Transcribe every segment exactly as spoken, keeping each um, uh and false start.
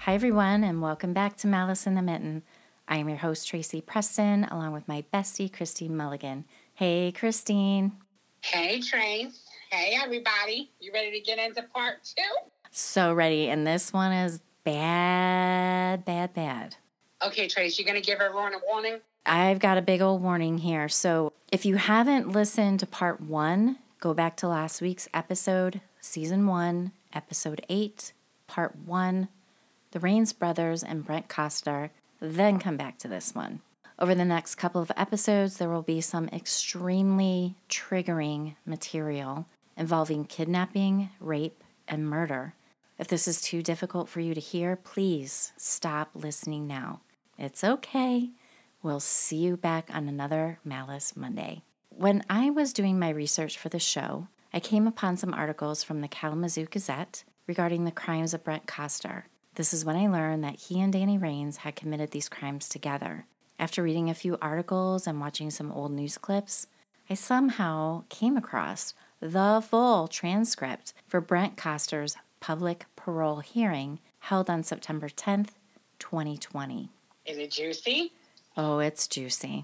Hi, everyone, and welcome back to Malice in the Mitten. I am your host, Tracy Preston, along with my bestie, Christine Mulligan. Hey, Christine. Hey, Trace. Hey, everybody. You ready to get into part two? So ready, and this one is bad, bad, bad. Okay, Trace, you going to give everyone a warning? I've got a big old warning here. So if you haven't listened to part one, go back to last week's episode, season one, episode eight, part one, the Rains brothers and Brent Costar, then come back to this one. Over the next couple of episodes, there will be some extremely triggering material involving kidnapping, rape, and murder. If this is too difficult for you to hear, please stop listening now. It's okay. We'll see you back on another Malice Monday. When I was doing my research for the show, I came upon some articles from the Kalamazoo Gazette regarding the crimes of Brent Costar. This is when I learned that he and Danny Rains had committed these crimes together. After reading a few articles and watching some old news clips, I somehow came across the full transcript for Brent Costar's public parole hearing held on September tenth, twenty twenty. Is it juicy? Oh, it's juicy.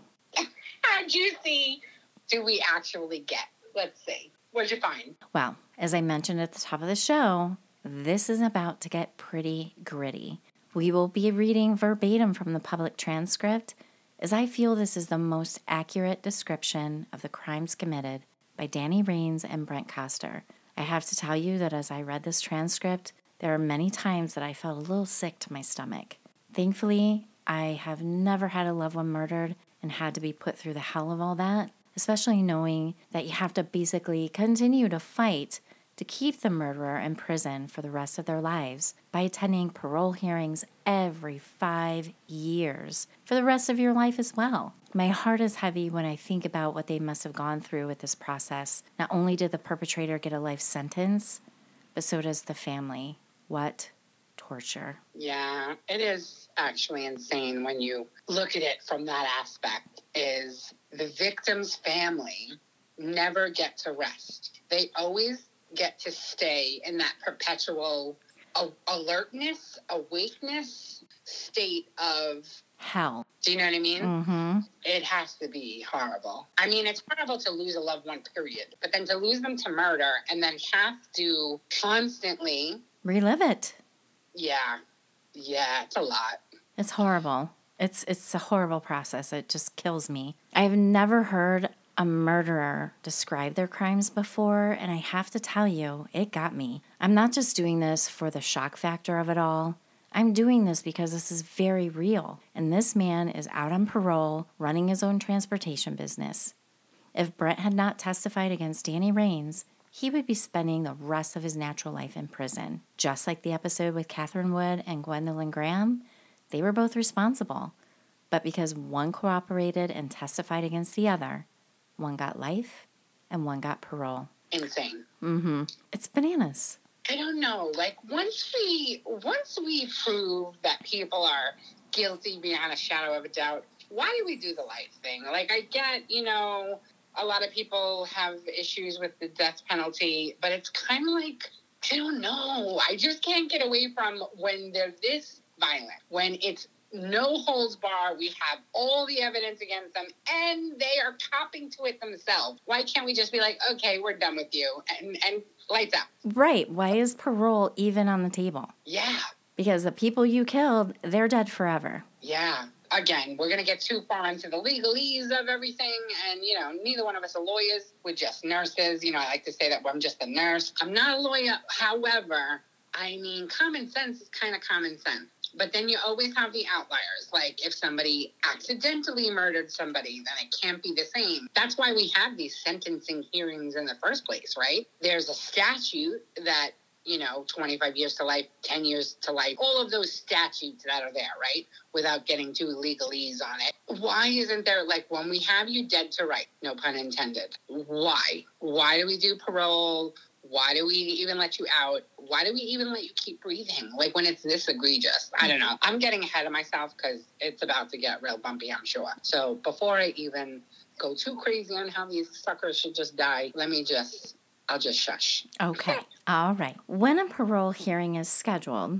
How juicy do we actually get? Let's see. What'd you find? Well, as I mentioned at the top of the show, this is about to get pretty gritty. We will be reading verbatim from the public transcript, as I feel this is the most accurate description of the crimes committed by Danny Rains and Brent Costar. I have to tell you that as I read this transcript, there are many times that I felt a little sick to my stomach. Thankfully, I have never had a loved one murdered and had to be put through the hell of all that, especially knowing that you have to basically continue to fight to keep the murderer in prison for the rest of their lives by attending parole hearings every five years for the rest of your life as well. My heart is heavy when I think about what they must have gone through with this process. Not only did the perpetrator get a life sentence, but so does the family. What torture. Yeah, it is actually insane when you look at it from that aspect, is the victim's family never get to rest. They always get to stay in that perpetual a- alertness, awakeness state of hell. Do you know what I mean? Mm-hmm. It has to be horrible. I mean, it's horrible to lose a loved one, period. But then to lose them to murder and then have to constantly relive it. Yeah. Yeah, it's a lot. It's horrible. It's it's a horrible process. It just kills me. I've never heard a murderer describe their crimes before, and I have to tell you, it got me. I'm not just doing this for the shock factor of it all. I'm doing this because this is very real, and this man is out on parole, running his own transportation business. If Brent had not testified against Danny Rains, he would be spending the rest of his natural life in prison. Just like the episode with Catherine Wood and Gwendolyn Graham, they were both responsible. But because one cooperated and testified against the other, one got life, and one got parole. Insane. Mm-hmm. It's bananas. I don't know. Like, once we once we prove that people are guilty beyond a shadow of a doubt, why do we do the life thing? Like, I get, you know, a lot of people have issues with the death penalty, but it's kind of like, I don't know. I just can't get away from when they're this violent, when it's no holds bar, we have all the evidence against them, and they are copping to it themselves. Why can't we just be like, okay, we're done with you, and, and lights out? Right. Why is parole even on the table? Yeah. Because the people you killed, they're dead forever. Yeah. Again, we're going to get too far into the legalese of everything, and, you know, neither one of us are lawyers. We're just nurses. You know, I like to say that I'm just a nurse. I'm not a lawyer. However, I mean, common sense is kind of common sense. But then you always have the outliers. Like, if somebody accidentally murdered somebody, then it can't be the same. That's why we have these sentencing hearings in the first place, right? There's a statute that, you know, twenty-five years to life, ten years to life, all of those statutes that are there, right? Without getting too legalese on it. Why isn't there, like, when we have you dead to rights, no pun intended, why? Why do we do parole? Why do we even let you out? Why do we even let you keep breathing? Like, when it's this egregious? I don't know. I'm getting ahead of myself because it's about to get real bumpy, I'm sure. So before I even go too crazy on how these suckers should just die, let me just, I'll just shush. Okay. All right. When a parole hearing is scheduled,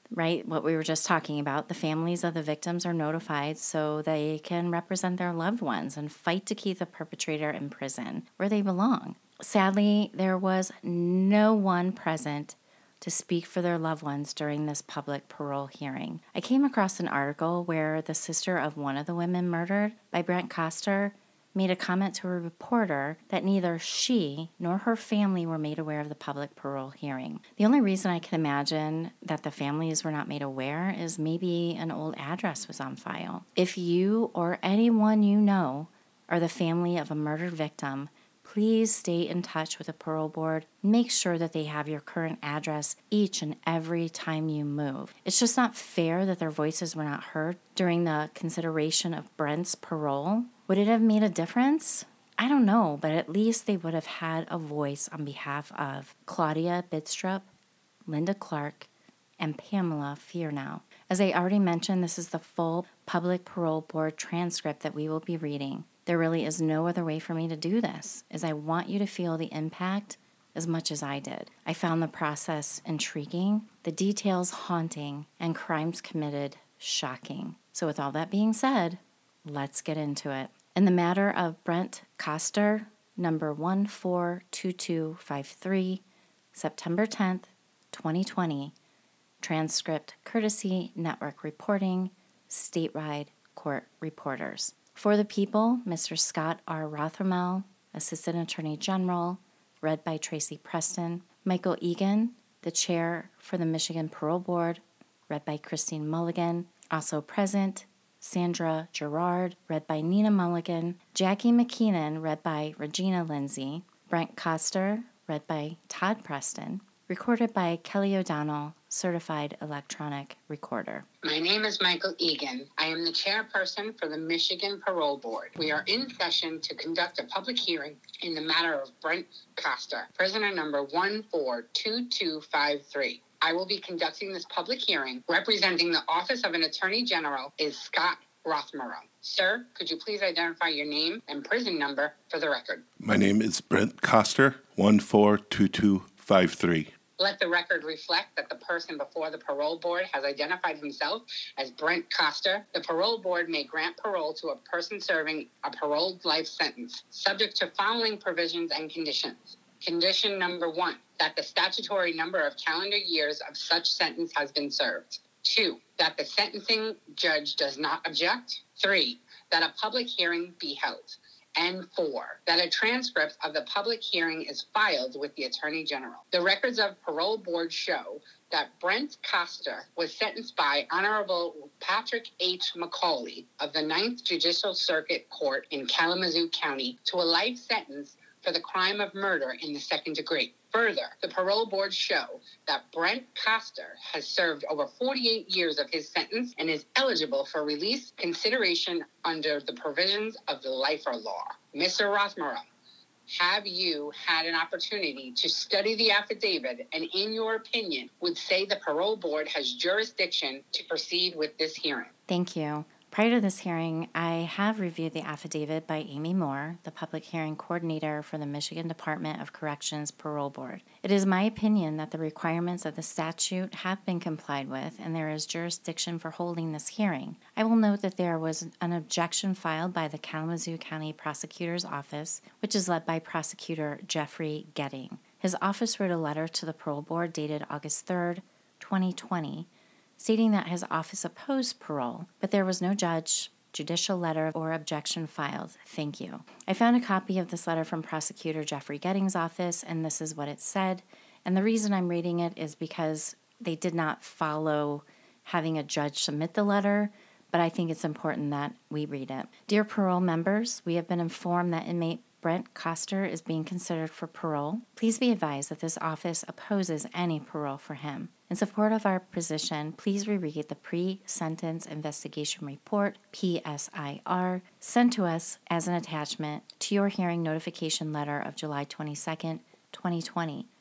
right? What we were just talking about. The families of the victims are notified so they can represent their loved ones and fight to keep the perpetrator in prison where they belong. Sadly, there was no one present to speak for their loved ones during this public parole hearing. I came across an article where the sister of one of the women murdered by Brent Coster made a comment to a reporter that neither she nor her family were made aware of the public parole hearing. The only reason I can imagine that the families were not made aware is maybe an old address was on file. If you or anyone you know are the family of a murdered victim, please stay in touch with the parole board. Make sure that they have your current address each and every time you move. It's just not fair that their voices were not heard during the consideration of Brent's parole. Would it have made a difference? I don't know, but at least they would have had a voice on behalf of Claudia Bidstrup, Linda Clark, and Pamela Fearnow. As I already mentioned, this is the full public parole board transcript that we will be reading. There really is no other way for me to do this, as I want you to feel the impact as much as I did. I found the process intriguing, the details haunting, and crimes committed shocking. So with all that being said, let's get into it. In the matter of Brent Coster, number one four two two five three, September tenth, twenty twenty, transcript courtesy Network Reporting, statewide court reporters. For the people, Mister Scott R. Rothermel, Assistant Attorney General, read by Tracy Preston. Michael Egan, the Chair for the Michigan Parole Board, read by Christine Mulligan. Also present, Sandra Gerard, read by Nina Mulligan. Jackie McKeenan, read by Regina Lindsay. Brent Coster, read by Todd Preston. Recorded by Kelly O'Donnell, Certified Electronic Recorder. My name is Michael Egan. I am the chairperson for the Michigan Parole Board. We are in session to conduct a public hearing in the matter of Brent Coster, prisoner number one four two two five three. I will be conducting this public hearing. Representing the Office of an Attorney General is Scott Rothmero. Sir, could you please identify your name and prison number for the record? My name is Brent Coster, one four two two five three. Let the record reflect that the person before the parole board has identified himself as Brent Coster. The parole board may grant parole to a person serving a paroled life sentence, subject to following provisions and conditions. Condition number one, that the statutory number of calendar years of such sentence has been served. Two, that the sentencing judge does not object. Three, that a public hearing be held. And four, that a transcript of the public hearing is filed with the Attorney General. The records of parole board show that Brent Coster was sentenced by Honorable Patrick H. McCauley of the Ninth Judicial Circuit Court in Kalamazoo County to a life sentence for the crime of murder in the second degree. Further, the parole board show that Brent Coster has served over forty-eight years of his sentence and is eligible for release consideration under the provisions of the Lifer Law. Mister Rothmero, have you had an opportunity to study the affidavit and, in your opinion, would say the parole board has jurisdiction to proceed with this hearing? Thank you. Prior to this hearing, I have reviewed the affidavit by Amy Moore, the public hearing coordinator for the Michigan Department of Corrections Parole Board. It is my opinion that the requirements of the statute have been complied with and there is jurisdiction for holding this hearing. I will note that there was an objection filed by the Kalamazoo County Prosecutor's Office, which is led by Prosecutor Jeffrey Getting. His office wrote a letter to the parole board dated August third, twenty twenty, stating that his office opposed parole, but there was no judge, judicial letter, or objection filed. Thank you. I found a copy of this letter from Prosecutor Jeffrey Getting's office, and this is what it said. And the reason I'm reading it is because they did not follow having a judge submit the letter, but I think it's important that we read it. Dear parole members, we have been informed that inmate Brent Coster is being considered for parole. Please be advised that this office opposes any parole for him. In support of our position, please reread the Pre-Sentence Investigation Report, P S I R, sent to us as an attachment to your hearing notification letter of July twenty-second, twenty twenty,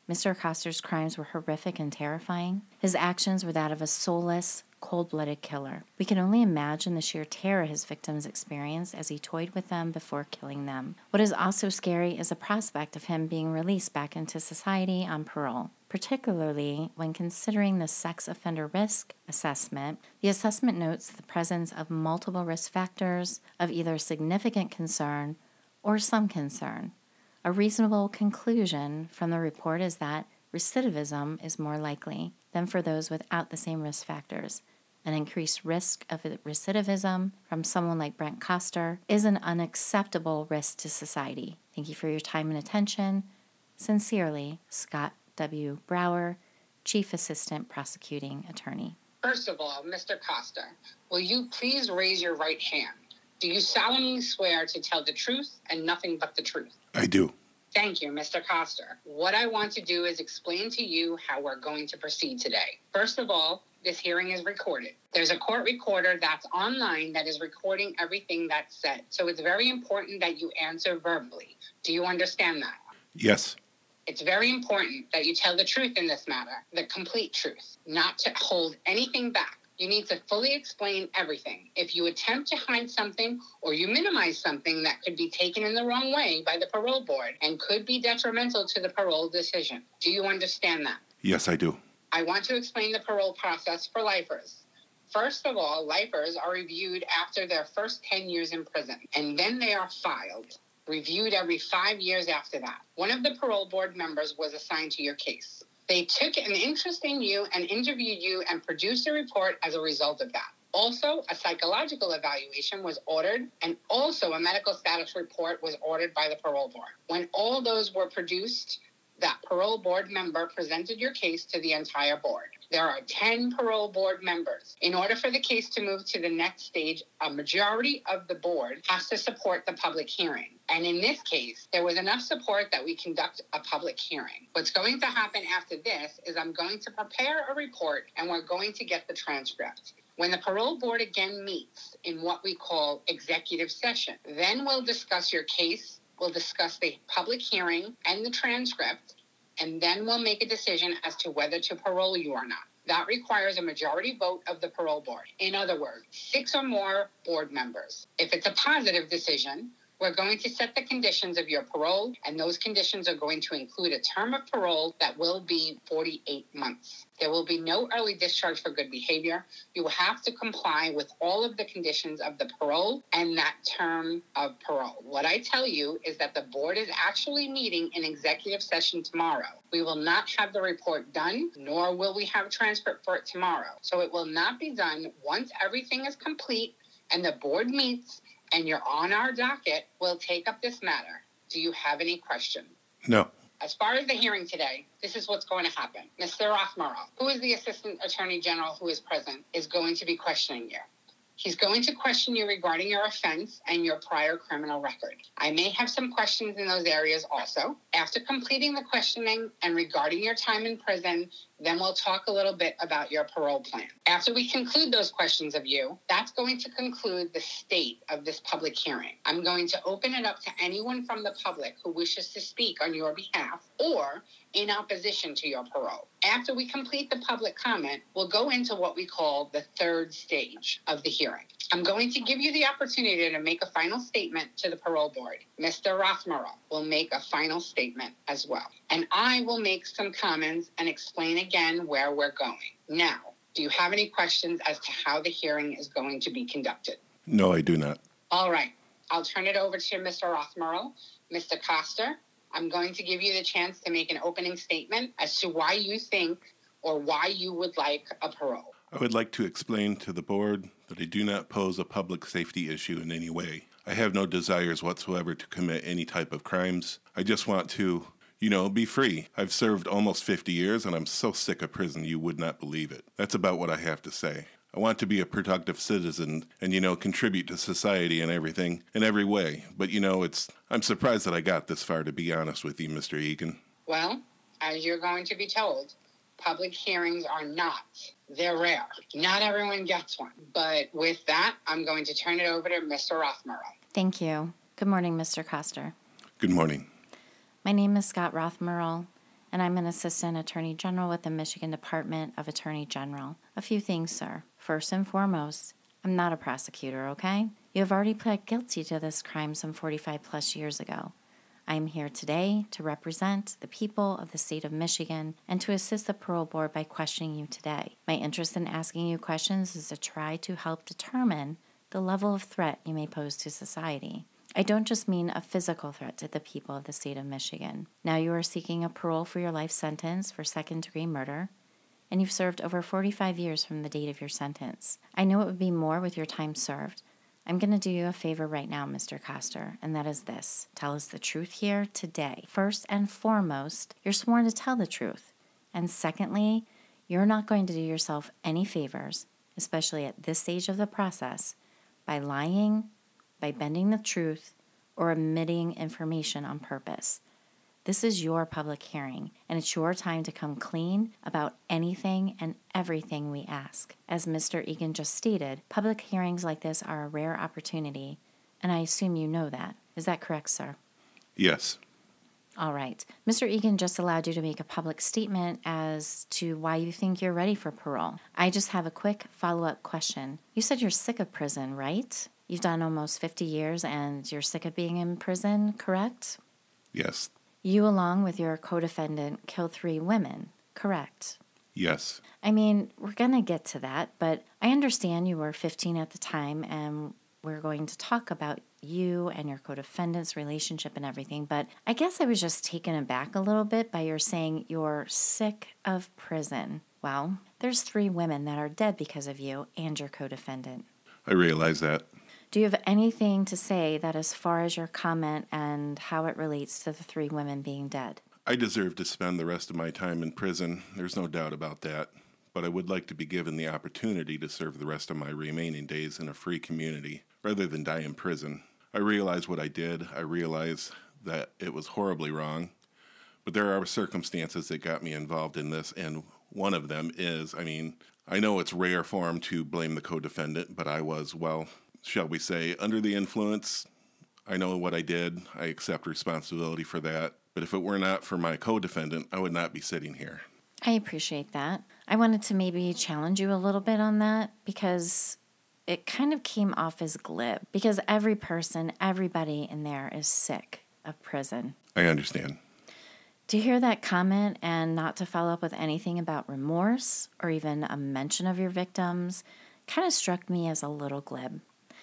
Mister Coster's crimes were horrific and terrifying. His actions were that of a soulless, cold-blooded killer. We can only imagine the sheer terror his victims experienced as he toyed with them before killing them. What is also scary is the prospect of him being released back into society on parole, particularly when considering the sex offender risk assessment. The assessment notes the presence of multiple risk factors of either significant concern or some concern. A reasonable conclusion from the report is that recidivism is more likely than for those without the same risk factors. An increased risk of recidivism from someone like Brent Coster is an unacceptable risk to society. Thank you for your time and attention. Sincerely, Scott W. Brower, Chief Assistant Prosecuting Attorney. First of all, Mister Coster, will you please raise your right hand? Do you solemnly swear to tell the truth and nothing but the truth? I do. Thank you, Mister Coster. What I want to do is explain to you how we're going to proceed today. First of all, this hearing is recorded. There's a court recorder that's online that is recording everything that's said. So it's very important that you answer verbally. Do you understand that? Yes. It's very important that you tell the truth in this matter, the complete truth, not to hold anything back. You need to fully explain everything. If you attempt to hide something or you minimize something that could be taken in the wrong way by the parole board and could be detrimental to the parole decision. Do you understand that? Yes, I do. I want to explain the parole process for lifers. First of all, lifers are reviewed after their first ten years in prison, and then they are filed, reviewed every five years after that. One of the parole board members was assigned to your case. They took an interest in you and interviewed you and produced a report as a result of that. Also, a psychological evaluation was ordered, and also a medical status report was ordered by the parole board. When all those were produced, that parole board member presented your case to the entire board. There are ten parole board members. In order for the case to move to the next stage, a majority of the board has to support the public hearing. And in this case, there was enough support that we conduct a public hearing. What's going to happen after this is I'm going to prepare a report and we're going to get the transcript. When the parole board again meets in what we call executive session, then we'll discuss your case, we'll discuss the public hearing and the transcript, and then we'll make a decision as to whether to parole you or not. That requires a majority vote of the parole board. In other words, six or more board members. If it's a positive decision, we're going to set the conditions of your parole, and those conditions are going to include a term of parole that will be forty-eight months. There will be no early discharge for good behavior. You will have to comply with all of the conditions of the parole and that term of parole. What I tell you is that the board is actually meeting in executive session tomorrow. We will not have the report done, nor will we have a transcript for it tomorrow. So it will not be done once everything is complete and the board meets and you're on our docket. We'll take up this matter. Do you have any questions? No. As far as the hearing today, this is what's going to happen. Mister Rothmurrow, who is the Assistant Attorney General who is present, is going to be questioning you. He's going to question you regarding your offense and your prior criminal record. I may have some questions in those areas also. After completing the questioning and regarding your time in prison, then we'll talk a little bit about your parole plan. After we conclude those questions of you, that's going to conclude the state of this public hearing. I'm going to open it up to anyone from the public who wishes to speak on your behalf or in opposition to your parole. After we complete the public comment, we'll go into what we call the third stage of the hearing. I'm going to give you the opportunity to make a final statement to the parole board. Mister Rothmurrow will make a final statement as well. And I will make some comments and explain again where we're going. Now, do you have any questions as to how the hearing is going to be conducted? No, I do not. All right. I'll turn it over to Mister Rothmurrow. Mister Coster, I'm going to give you the chance to make an opening statement as to why you think or why you would like a parole. I would like to explain to the board that I do not pose a public safety issue in any way. I have no desires whatsoever to commit any type of crimes. I just want to, you know, be free. I've served almost fifty years and I'm so sick of prison you would not believe it. That's about what I have to say. I want to be a productive citizen and, you know, contribute to society and everything in every way. But, you know, it's I'm surprised that I got this far, to be honest with you, Mister Egan. Well, as you're going to be told, public hearings are not. They're rare. Not everyone gets one. But with that, I'm going to turn it over to Mister Rothmurrow. Thank you. Good morning, Mister Coster. Good morning. My name is Scott Rothmurrow, and I'm an Assistant Attorney General with the Michigan Department of Attorney General. A few things, sir. First and foremost, I'm not a prosecutor, okay? You have already pled guilty to this crime some forty-five plus years ago. I am here today to represent the people of the state of Michigan and to assist the parole board by questioning you today. My interest in asking you questions is to try to help determine the level of threat you may pose to society. I don't just mean a physical threat to the people of the state of Michigan. Now you are seeking a parole for your life sentence for second-degree murder, and you've served over forty-five years from the date of your sentence. I know it would be more with your time served. I'm going to do you a favor right now, Mister Koster, and that is this. Tell us the truth here today. First and foremost, you're sworn to tell the truth. And secondly, you're not going to do yourself any favors, especially at this stage of the process, by lying, by bending the truth, or omitting information on purpose. This is your public hearing, and it's your time to come clean about anything and everything we ask. As Mister Egan just stated, public hearings like this are a rare opportunity, and I assume you know that. Is that correct, sir? Yes. All right. Mister Egan just allowed you to make a public statement as to why you think you're ready for parole. I just have a quick follow-up question. You said you're sick of prison, right? You've done almost fifty years, and you're sick of being in prison, correct? Yes. You, along with your co-defendant, killed three women, correct? Yes. I mean, we're going to get to that, but I understand you were fifteen at the time, and we're going to talk about you and your co-defendant's relationship and everything, but I guess I was just taken aback a little bit by your saying you're sick of prison. Well, there's three women that are dead because of you and your co-defendant. I realize that. Do you have anything to say that as far as your comment and how it relates to the three women being dead? I deserve to spend the rest of my time in prison. There's no doubt about that. But I would like to be given the opportunity to serve the rest of my remaining days in a free community rather than die in prison. I realize what I did. I realize that it was horribly wrong. But there are circumstances that got me involved in this, and one of them is, I mean, I know it's rare form to blame the co-defendant, but I was, well, shall we say, under the influence. I know what I did. I accept responsibility for that. But if it were not for my co-defendant, I would not be sitting here. I appreciate that. I wanted to maybe challenge you a little bit on that because it kind of came off as glib. Because every person, everybody in there is sick of prison. I understand. To hear that comment and not to follow up with anything about remorse or even a mention of your victims kind of struck me as a little glib.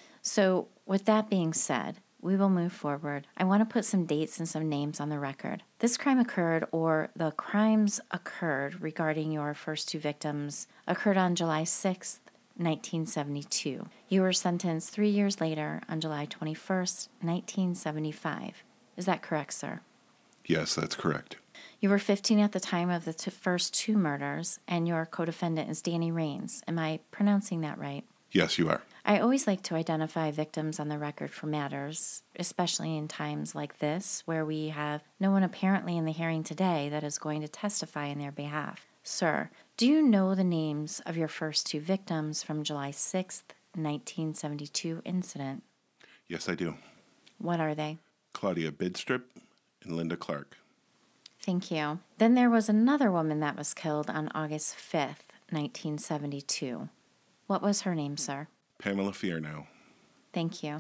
So with that being said, we will move forward. I want to put some dates and some names on the record. This crime occurred, or the crimes occurred regarding your first two victims, occurred on July sixth, nineteen seventy-two. You were sentenced three years later on July twenty-first, nineteen seventy-five. Is that correct, sir? Yes, that's correct. You were fifteen at the time of the t- first two murders, and your co-defendant is Danny Rains. Am I pronouncing that right? Yes, you are. I always like to identify victims on the record for matters, especially in times like this, where we have no one apparently in the hearing today that is going to testify in their behalf. Sir, do you know the names of your first two victims from July sixth, nineteen seventy-two incident? Yes, I do. What are they? Claudia Bidstrup and Linda Clark. Thank you. Then there was another woman that was killed on August fifth, nineteen seventy-two. What was her name, sir? Pamela Fiernow. Thank you.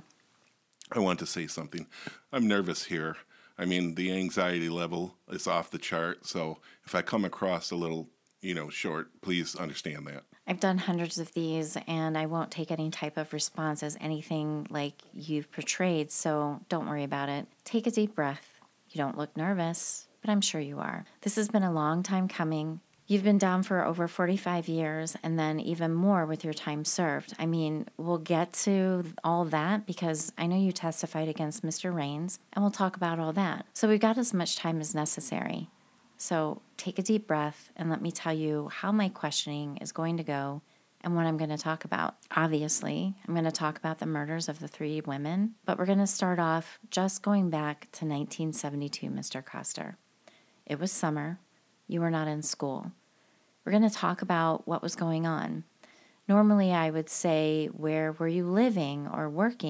I want to say something. I'm nervous here. I mean, the anxiety level is off the chart, so if I come across a little, you know, short, please understand that. I've done hundreds of these, and I won't take any type of response as anything like you've portrayed, so don't worry about it. Take a deep breath. You don't look nervous, but I'm sure you are. This has been a long time coming. You've been down for over forty-five years, and then even more with your time served. I mean, we'll get to all that because I know you testified against Mister Rains, and we'll talk about all that. So we've got as much time as necessary. So take a deep breath and let me tell you how my questioning is going to go and what I'm going to talk about. Obviously, I'm going to talk about the murders of the three women, but we're going to start off just going back to nineteen seventy-two, Mister Koster. It was summer. You were not in school. We're going to talk about what was going on. Normally, I would say, where were you living or working?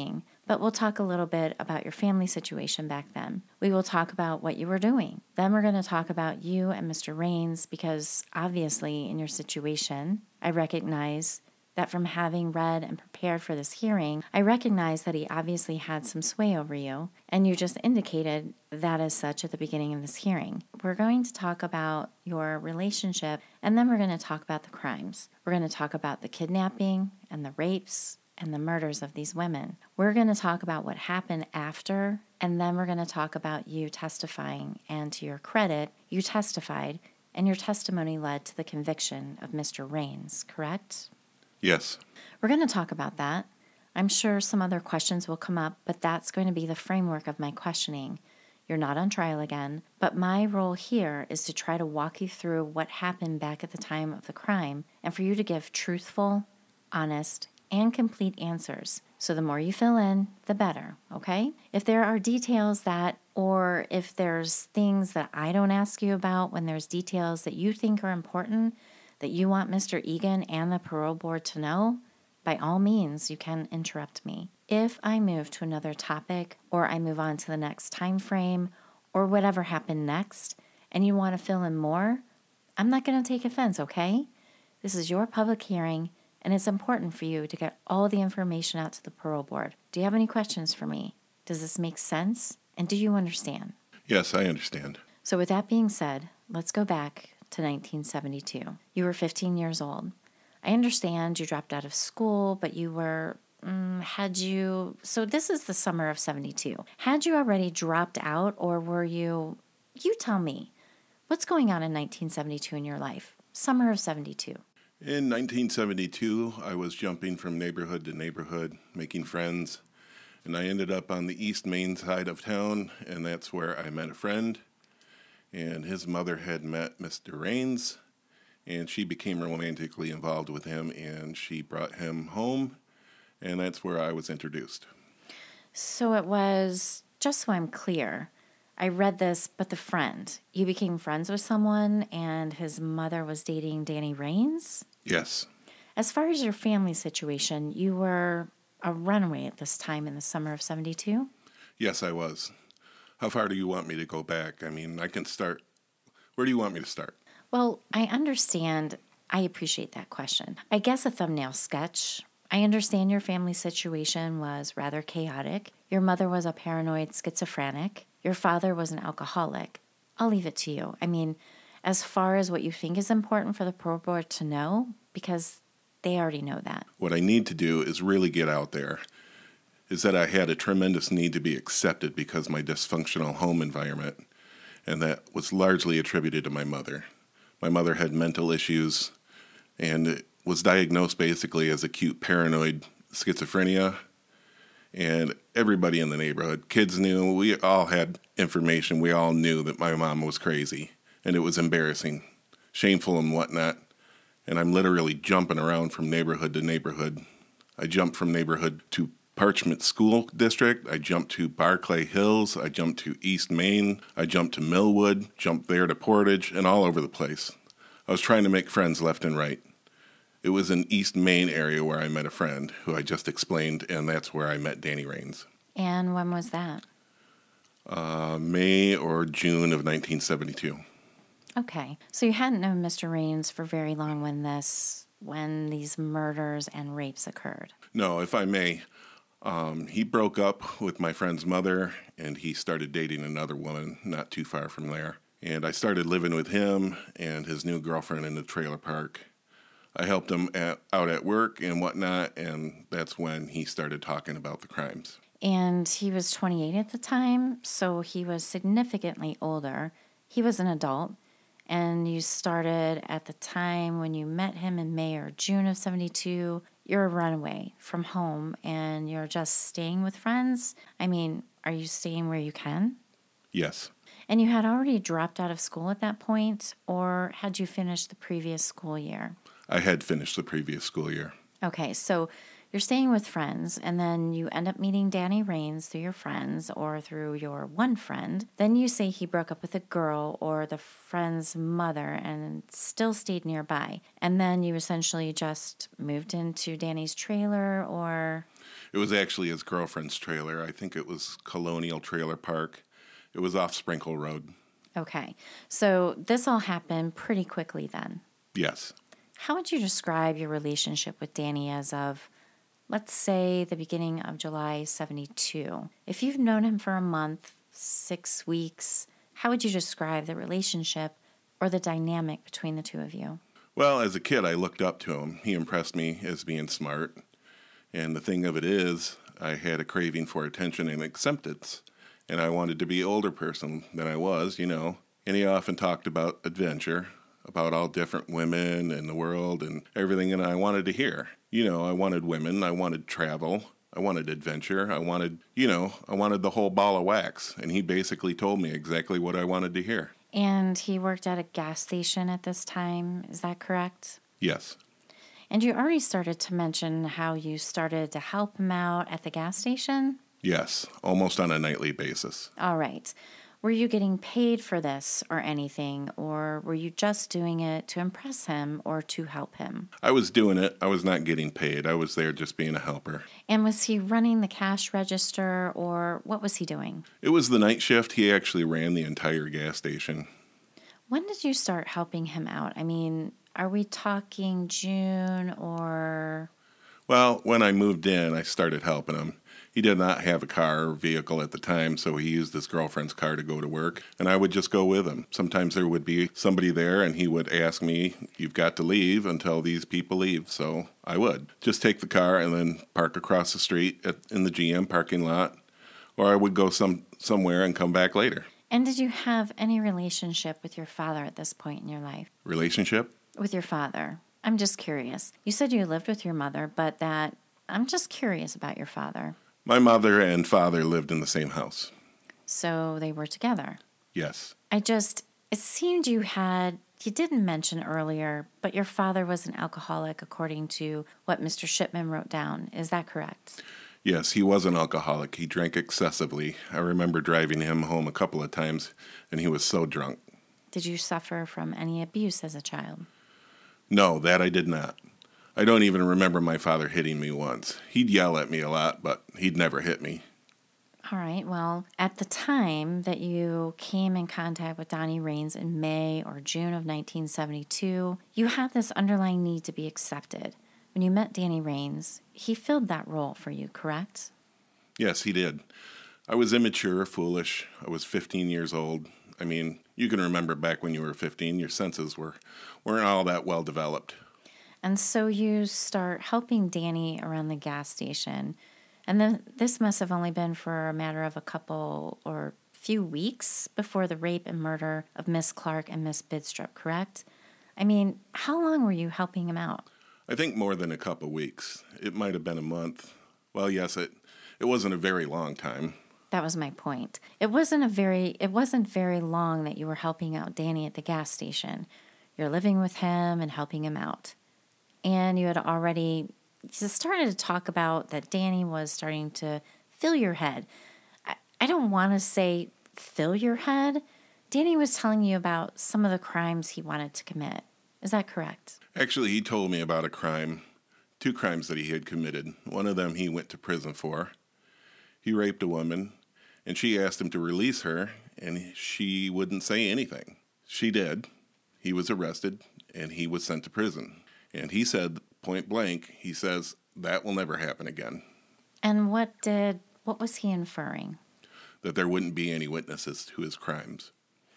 But we'll talk a little bit about your family situation back then. We will talk about what you were doing. Then we're going to talk about you and Mister Rains because obviously in your situation, I recognize that from having read and prepared for this hearing, I recognize that he obviously had some sway over you, and you just indicated that as such at the beginning of this hearing. We're going to talk about your relationship, and then we're going to talk about the crimes. We're going to talk about the kidnapping and the rapes and the murders of these women. We're going to talk about what happened after, and then we're going to talk about you testifying, and to your credit, you testified, and your testimony led to the conviction of Mister Rains, correct? Yes. We're going to talk about that. I'm sure some other questions will come up, but that's going to be the framework of my questioning. You're not on trial again, but my role here is to try to walk you through what happened back at the time of the crime and for you to give truthful, honest, and complete answers. So the more you fill in, the better, okay? If there are details that, or if there's things that I don't ask you about, when there's details that you think are important, that you want Mister Egan and the parole board to know, by all means, you can interrupt me. If I move to another topic, or I move on to the next time frame, or whatever happened next, and you want to fill in more, I'm not going to take offense, okay? This is your public hearing, and it's important for you to get all the information out to the parole board. Do you have any questions for me? Does this make sense? And do you understand? Yes, I understand. So with that being said, let's go back to nineteen seventy-two. You were fifteen years old. I understand you dropped out of school, but you were, um, had you, so this is the summer of seventy-two. Had you already dropped out, or were you, you tell me, what's going on in nineteen seventy-two in your life? Summer of seventy-two. In nineteen seventy-two, I was jumping from neighborhood to neighborhood, making friends, and I ended up on the East Main side of town, and that's where I met a friend. And his mother had met Mister Rains, and she became romantically involved with him, and she brought him home, and that's where I was introduced. So it was, just so I'm clear, I read this, but the friend, you became friends with someone, and his mother was dating Danny Rains? Yes. As far as your family situation, you were a runaway at this time in the summer of seventy-two? Yes, I was. How far do you want me to go back? I mean, I can start. Where do you want me to start? Well, I understand. I appreciate that question. I guess a thumbnail sketch. I understand your family situation was rather chaotic. Your mother was a paranoid schizophrenic. Your father was an alcoholic. I'll leave it to you. I mean, as far as what you think is important for the parole board to know, because they already know that. What I need to do is really get out there, is that I had a tremendous need to be accepted because of my dysfunctional home environment, and that was largely attributed to my mother. My mother had mental issues and was diagnosed basically as acute paranoid schizophrenia, and everybody in the neighborhood, kids knew, we all had information, we all knew that my mom was crazy, and it was embarrassing, shameful and whatnot, and I'm literally jumping around from neighborhood to neighborhood. I jumped from neighborhood to Parchment School District, I jumped to Barclay Hills, I jumped to East Main, I jumped to Millwood, jumped there to Portage, and all over the place. I was trying to make friends left and right. It was in East Main area where I met a friend, who I just explained, and that's where I met Danny Rains. And when was that? Uh, May or June of nineteen seventy-two. Okay. So you hadn't known Mister Rains for very long when this, when these murders and rapes occurred? No, if I may. Um, he broke up with my friend's mother, and he started dating another woman not too far from there. And I started living with him and his new girlfriend in the trailer park. I helped him at, out at work and whatnot, and that's when he started talking about the crimes. And he was twenty-eight at the time, so he was significantly older. He was an adult, and you started at the time when you met him in May or June of seventy-two. You're a runaway from home, and you're just staying with friends. I mean, are you staying where you can? Yes. And you had already dropped out of school at that point, or had you finished the previous school year? I had finished the previous school year. Okay, so you're staying with friends, and then you end up meeting Danny Rains through your friends or through your one friend. Then you say he broke up with a girl or the friend's mother and still stayed nearby. And then you essentially just moved into Danny's trailer, or... It was actually his girlfriend's trailer. I think it was Colonial Trailer Park. It was off Sprinkle Road. Okay. So this all happened pretty quickly then. Yes. How would you describe your relationship with Danny as of, let's say, the beginning of July seventy-two? If you've known him for a month, six weeks, how would you describe the relationship or the dynamic between the two of you? Well, as a kid, I looked up to him. He impressed me as being smart. And the thing of it is, I had a craving for attention and acceptance. And I wanted to be an older person than I was, you know. And he often talked about adventure, about all different women in the world and everything, and I wanted to hear. You know, I wanted women, I wanted travel, I wanted adventure, I wanted, you know, I wanted the whole ball of wax. And he basically told me exactly what I wanted to hear. And he worked at a gas station at this time, is that correct? Yes. And you already started to mention how you started to help him out at the gas station? Yes, almost on a nightly basis. All right. Were you getting paid for this or anything, or were you just doing it to impress him or to help him? I was doing it. I was not getting paid. I was there just being a helper. And was he running the cash register, or what was he doing? It was the night shift. He actually ran the entire gas station. When did you start helping him out? I mean, are we talking June or... Well, when I moved in, I started helping him. He did not have a car or vehicle at the time, so he used his girlfriend's car to go to work, and I would just go with him. Sometimes there would be somebody there, and he would ask me, you've got to leave until these people leave, so I would. Just take the car and then park across the street at, in the G M parking lot, or I would go some somewhere and come back later. And did you have any relationship with your father at this point in your life? Relationship? With your father. I'm just curious. You said you lived with your mother, but that... I'm just curious about your father. My mother and father lived in the same house. So they were together? Yes. I just, it seemed you had, you didn't mention earlier, but your father was an alcoholic according to what Mister Shipman wrote down. Is that correct? Yes, he was an alcoholic. He drank excessively. I remember driving him home a couple of times, and he was so drunk. Did you suffer from any abuse as a child? No, that I did not. I don't even remember my father hitting me once. He'd yell at me a lot, but he'd never hit me. All right. Well, at the time that you came in contact with Donnie Rains in May or June of nineteen seventy-two, you had this underlying need to be accepted. When you met Danny Rains, he filled that role for you, correct? Yes, he did. I was immature, foolish. I was fifteen years old. I mean, you can remember back when you were fifteen, your senses were, weren't all that well developed. And so you start helping Danny around the gas station. And then this must have only been for a matter of a couple or few weeks before the rape and murder of Miss Clark and Miss Bidstrup, correct? I mean, how long were you helping him out? I think more than a couple weeks. It might have been a month. Well, yes, it it wasn't a very long time. That was my point. It wasn't a very it wasn't very long that you were helping out Danny at the gas station. You're living with him and helping him out. And you had already started to talk about that Danny was starting to fill your head. I, I don't want to say fill your head. Danny was telling you about some of the crimes he wanted to commit. Is that correct? Actually, he told me about a crime, two crimes that he had committed. One of them he went to prison for. He raped a woman, and she asked him to release her, and she wouldn't say anything. She did. He was arrested, and he was sent to prison. And he said, point blank, he says, that will never happen again. And what did, what was he inferring? That there wouldn't be any witnesses to his crimes.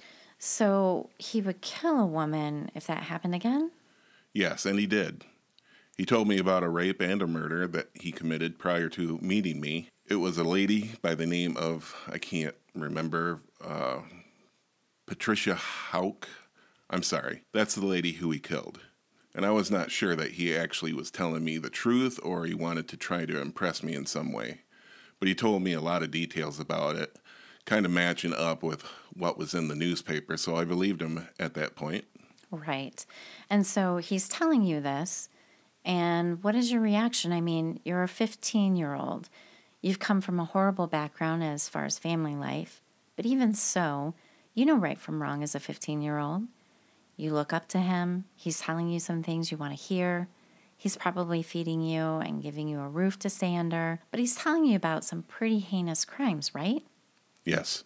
So he would kill a woman if that happened again? Yes, and he did. He told me about a rape and a murder that he committed prior to meeting me. It was a lady by the name of, I can't remember, uh, Patricia Hauk. I'm sorry, that's the lady who he killed. And I was not sure that he actually was telling me the truth or he wanted to try to impress me in some way. But he told me a lot of details about it, kind of matching up with what was in the newspaper, so I believed him at that point. Right. And so he's telling you this, And what is your reaction? I mean, you're a fifteen-year-old. You've come from a horrible background as far as family life. But even so, you know right from wrong as a fifteen-year-old. You look up to him. He's telling you some things you want to hear. He's probably feeding you and giving you a roof to stay under. But he's telling you about some pretty heinous crimes, right? Yes.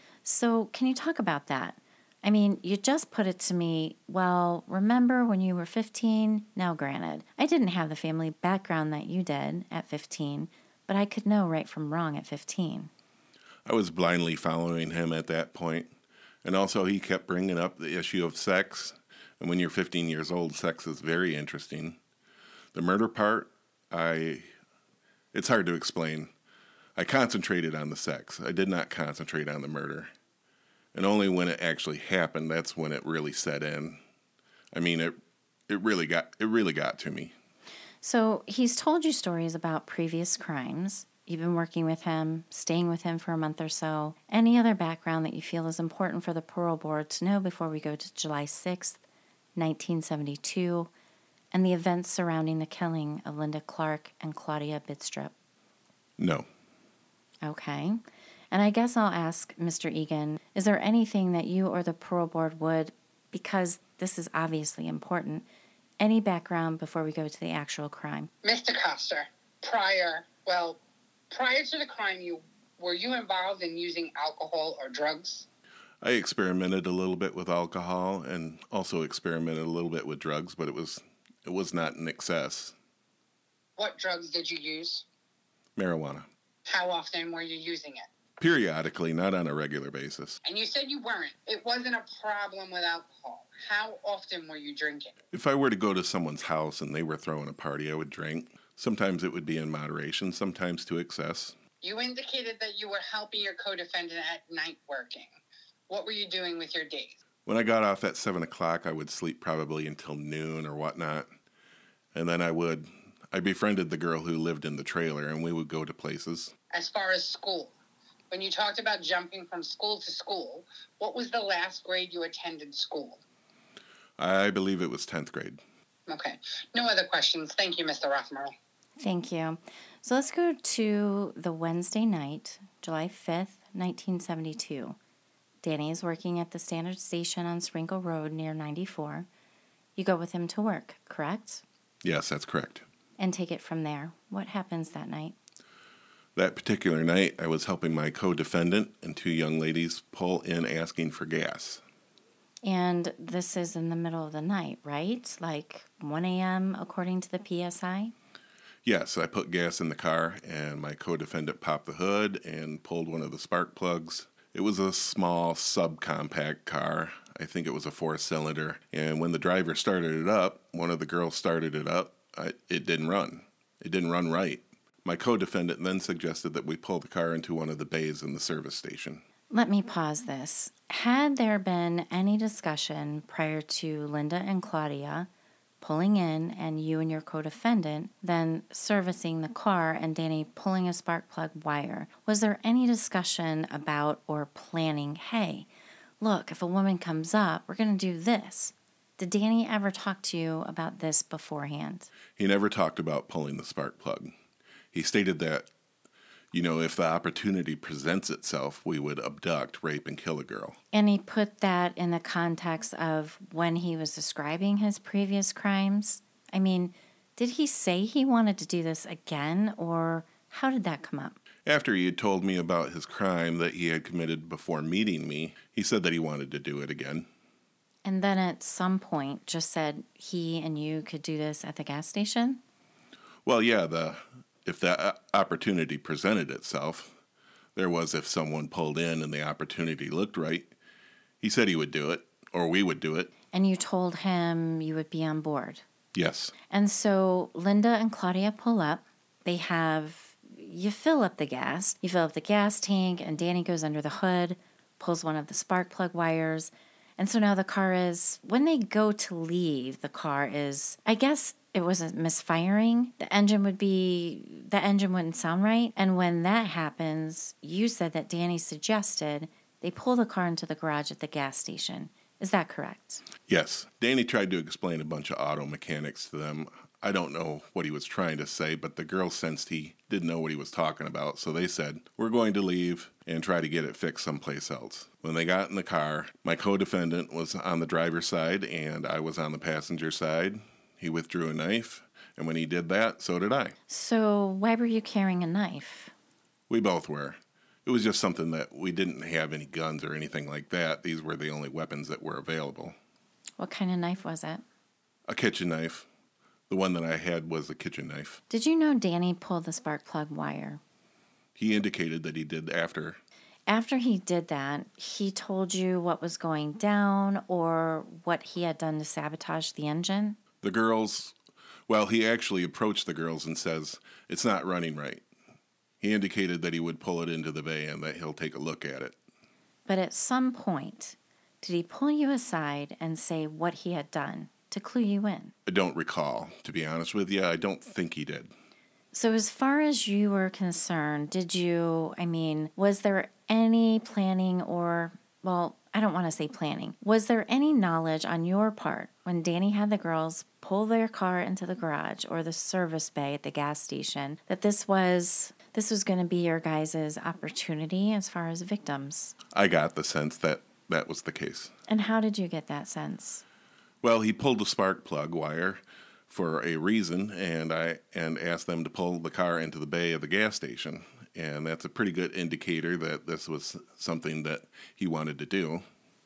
So can you talk about that? I mean, you just put it to me, well, remember when you were fifteen? Now, granted, I didn't have the family background that you did at fifteen, but I could know right from wrong at fifteen. I was blindly following him at that point. And also he kept bringing up the issue of sex. And when you're fifteen years old, sex is very interesting. The murder part, I, it's hard to explain. I concentrated on the sex. I did not concentrate on the murder. And only when it actually happened, that's when it really set in. I mean, it it really got it really got to me. So he's told you stories about previous crimes. You've been working with him, staying with him for a month or so. Any other background that you feel is important for the parole board to know before we go to July sixth, nineteen seventy-two, and the events surrounding the killing of Linda Clark and Claudia Bidstrup? No. Okay. And I guess I'll ask Mister Egan, is there anything that you or the parole board would, because this is obviously important, any background before we go to the actual crime? Mister Coster, prior, well, prior to the crime, you were you involved in using alcohol or drugs? I experimented a little bit with alcohol and also experimented a little bit with drugs, but it was it was not in excess. What drugs did you use? Marijuana. How often were you using it? Periodically, not on a regular basis. And you said you weren't. It wasn't a problem with alcohol. How often were you drinking? If I were to go to someone's house and they were throwing a party, I would drink. Sometimes it would be in moderation, sometimes to excess. You indicated that you were helping your co-defendant at night working. What were you doing with your days? When I got off at seven o'clock, I would sleep probably until noon or whatnot. And then I would, I befriended the girl who lived in the trailer, and we would go to places. As far as school, when you talked about jumping from school to school, what was the last grade you attended school? I believe it was tenth grade. Okay. No other questions. Thank you, Mister Rothmerl. Thank you. So let's go to the Wednesday night, July fifth, nineteen seventy-two. Danny is working at the Standard Station on Sprinkle Road near ninety-four. You go with him to work, correct? Yes, that's correct. And take it from there. What happens that night? That particular night, I was helping my co-defendant and two young ladies pull in asking for gas. And this is in the middle of the night, right? Like one a.m. according to the P S I? Yes, I put gas in the car, and my co-defendant popped the hood and pulled one of the spark plugs. It was a small subcompact car. I think it was a four-cylinder. And when the driver started it up, one of the girls started it up, I, it didn't run. It didn't run right. My co-defendant then suggested that we pull the car into one of the bays in the service station. Let me pause this. Had there been any discussion prior to Linda and Claudia pulling in and you and your co-defendant then servicing the car and Danny pulling a spark plug wire, was there any discussion about or planning, hey, look, if a woman comes up, we're going to do this? Did Danny ever talk to you about this beforehand? He never talked about pulling the spark plug. He stated that, you know, if the opportunity presents itself, we would abduct, rape, and kill a girl. And he put that in the context of when he was describing his previous crimes? I mean, did he say he wanted to do this again, or how did that come up? After he had told me about his crime that he had committed before meeting me, he said that he wanted to do it again. And then at some point just said he and you could do this at the gas station? Well, yeah, the... if that opportunity presented itself, there was if someone pulled in and the opportunity looked right, he said he would do it, or we would do it. And you told him you would be on board? Yes. And so Linda and Claudia pull up. They have, you fill up the gas. You fill up the gas tank, and Danny goes under the hood, pulls one of the spark plug wires. And so now the car is, when they go to leave, the car is, I guess, it wasn't misfiring. The engine would be, the engine wouldn't sound right. And when that happens, you said that Danny suggested they pull the car into the garage at the gas station. Is that correct? Yes. Danny tried to explain a bunch of auto mechanics to them. I don't know what he was trying to say, but the girls sensed he didn't know what he was talking about, so they said, we're going to leave and try to get it fixed someplace else. When they got in the car, my co-defendant was on the driver's side and I was on the passenger side. He withdrew a knife, and when he did that, so did I. So why were you carrying a knife? We both were. It was just something that we didn't have any guns or anything like that. These were the only weapons that were available. What kind of knife was it? A kitchen knife. The one that I had was a kitchen knife. Did you know Danny pulled the spark plug wire? He indicated that he did after. After he did that, he told you what was going down or what he had done to sabotage the engine? The girls, well, he actually approached the girls and says, it's not running right. He indicated that he would pull it into the van, that he'll take a look at it. But at some point, did he pull you aside and say what he had done to clue you in? I don't recall, to be honest with you. I don't think he did. So as far as you were concerned, did you, I mean, was there any planning or, well, I don't want to say planning. Was there any knowledge on your part when Danny had the girls pull their car into the garage or the service bay at the gas station that this was this was going to be your guys' opportunity as far as victims? I got the sense that that was the case. And how did you get that sense? Well, he pulled the spark plug wire for a reason, and I and asked them to pull the car into the bay of the gas station. And that's a pretty good indicator that this was something that he wanted to do.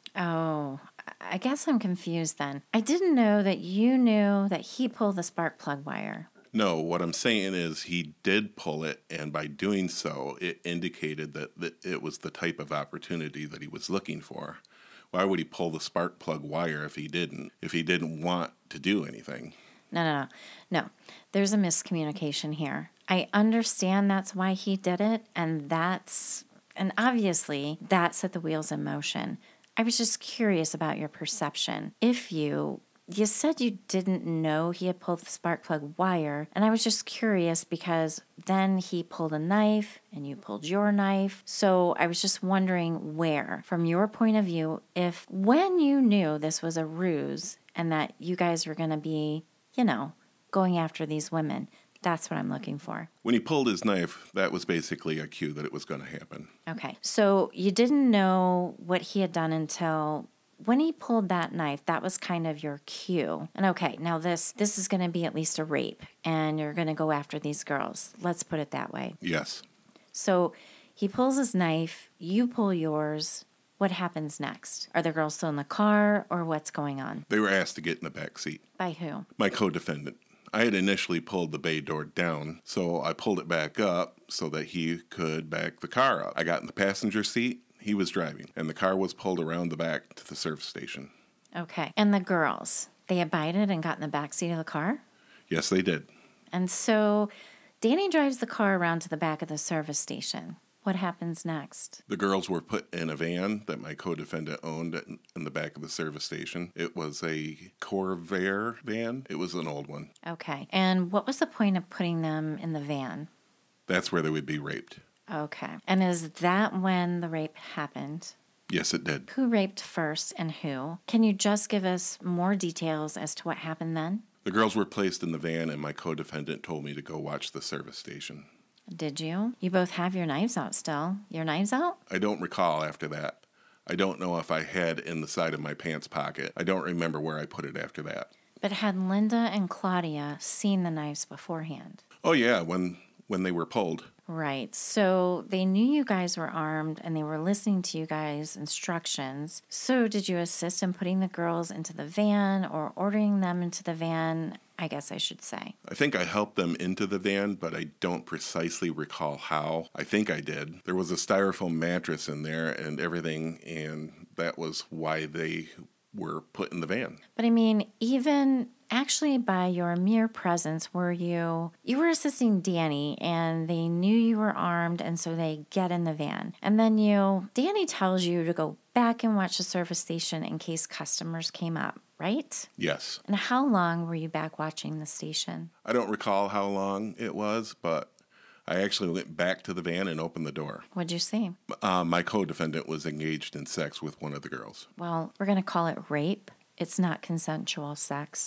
Oh, I guess I'm confused then. I didn't know that you knew that he pulled the spark plug wire. No, what I'm saying is he did pull it, and by doing so, it indicated that, that it was the type of opportunity that he was looking for. Why would he pull the spark plug wire if he didn't, if he didn't want to do anything? No, no, no. No, there's a miscommunication here. I understand that's why he did it, and that's, and obviously that set the wheels in motion. I was just curious about your perception. If you, you said you didn't know he had pulled the spark plug wire, and I was just curious because then he pulled a knife and you pulled your knife. So I was just wondering where, from your point of view, if when you knew this was a ruse and that you guys were going to be, you know, going after these women. That's what I'm looking for. When he pulled his knife, that was basically a cue that it was going to happen. Okay. So you didn't know what he had done until when he pulled that knife. That was kind of your cue. And okay, now this this is going to be at least a rape, and you're going to go after these girls. Let's put it that way. Yes. So he pulls his knife, you pull yours. What happens next? Are the girls still in the car, or what's going on? They were asked to get in the back seat. By who? My co-defendant. I had initially pulled the bay door down, so I pulled it back up so that he could back the car up. I got in the passenger seat, he was driving, and the car was pulled around the back to the service station. Okay. And the girls, they abided and got in the back seat of the car? Yes, they did. And so Danny drives the car around to the back of the service station. What happens next? The girls were put in a van that my co-defendant owned in the back of the service station. It was a Corvair van. It was an old one. Okay. And what was the point of putting them in the van? That's where they would be raped. Okay. And is that when the rape happened? Yes, it did. Who raped first and who? Can you just give us more details as to what happened then? The girls were placed in the van, and my co-defendant told me to go watch the service station. Did you? You both have your knives out still. Your knives out? I don't recall after that. I don't know if I had in the side of my pants pocket. I don't remember where I put it after that. But had Linda and Claudia seen the knives beforehand? Oh, yeah, when when they were pulled. Right. So they knew you guys were armed and they were listening to you guys' instructions. So did you assist in putting the girls into the van or ordering them into the van? I guess I should say. I think I helped them into the van, but I don't precisely recall how. I think I did. There was a styrofoam mattress in there and everything, and that was why they were put in the van. But I mean, even actually by your mere presence, were you, you were assisting Danny and they knew you were armed and so they get in the van. And then you, Danny tells you to go back and watch the service station in case customers came up, right? Yes. And how long were you back watching the station? I don't recall how long it was, but I actually went back to the van and opened the door. What'd you see? Uh, my co-defendant was engaged in sex with one of the girls. Well, we're going to call it rape. It's not consensual sex.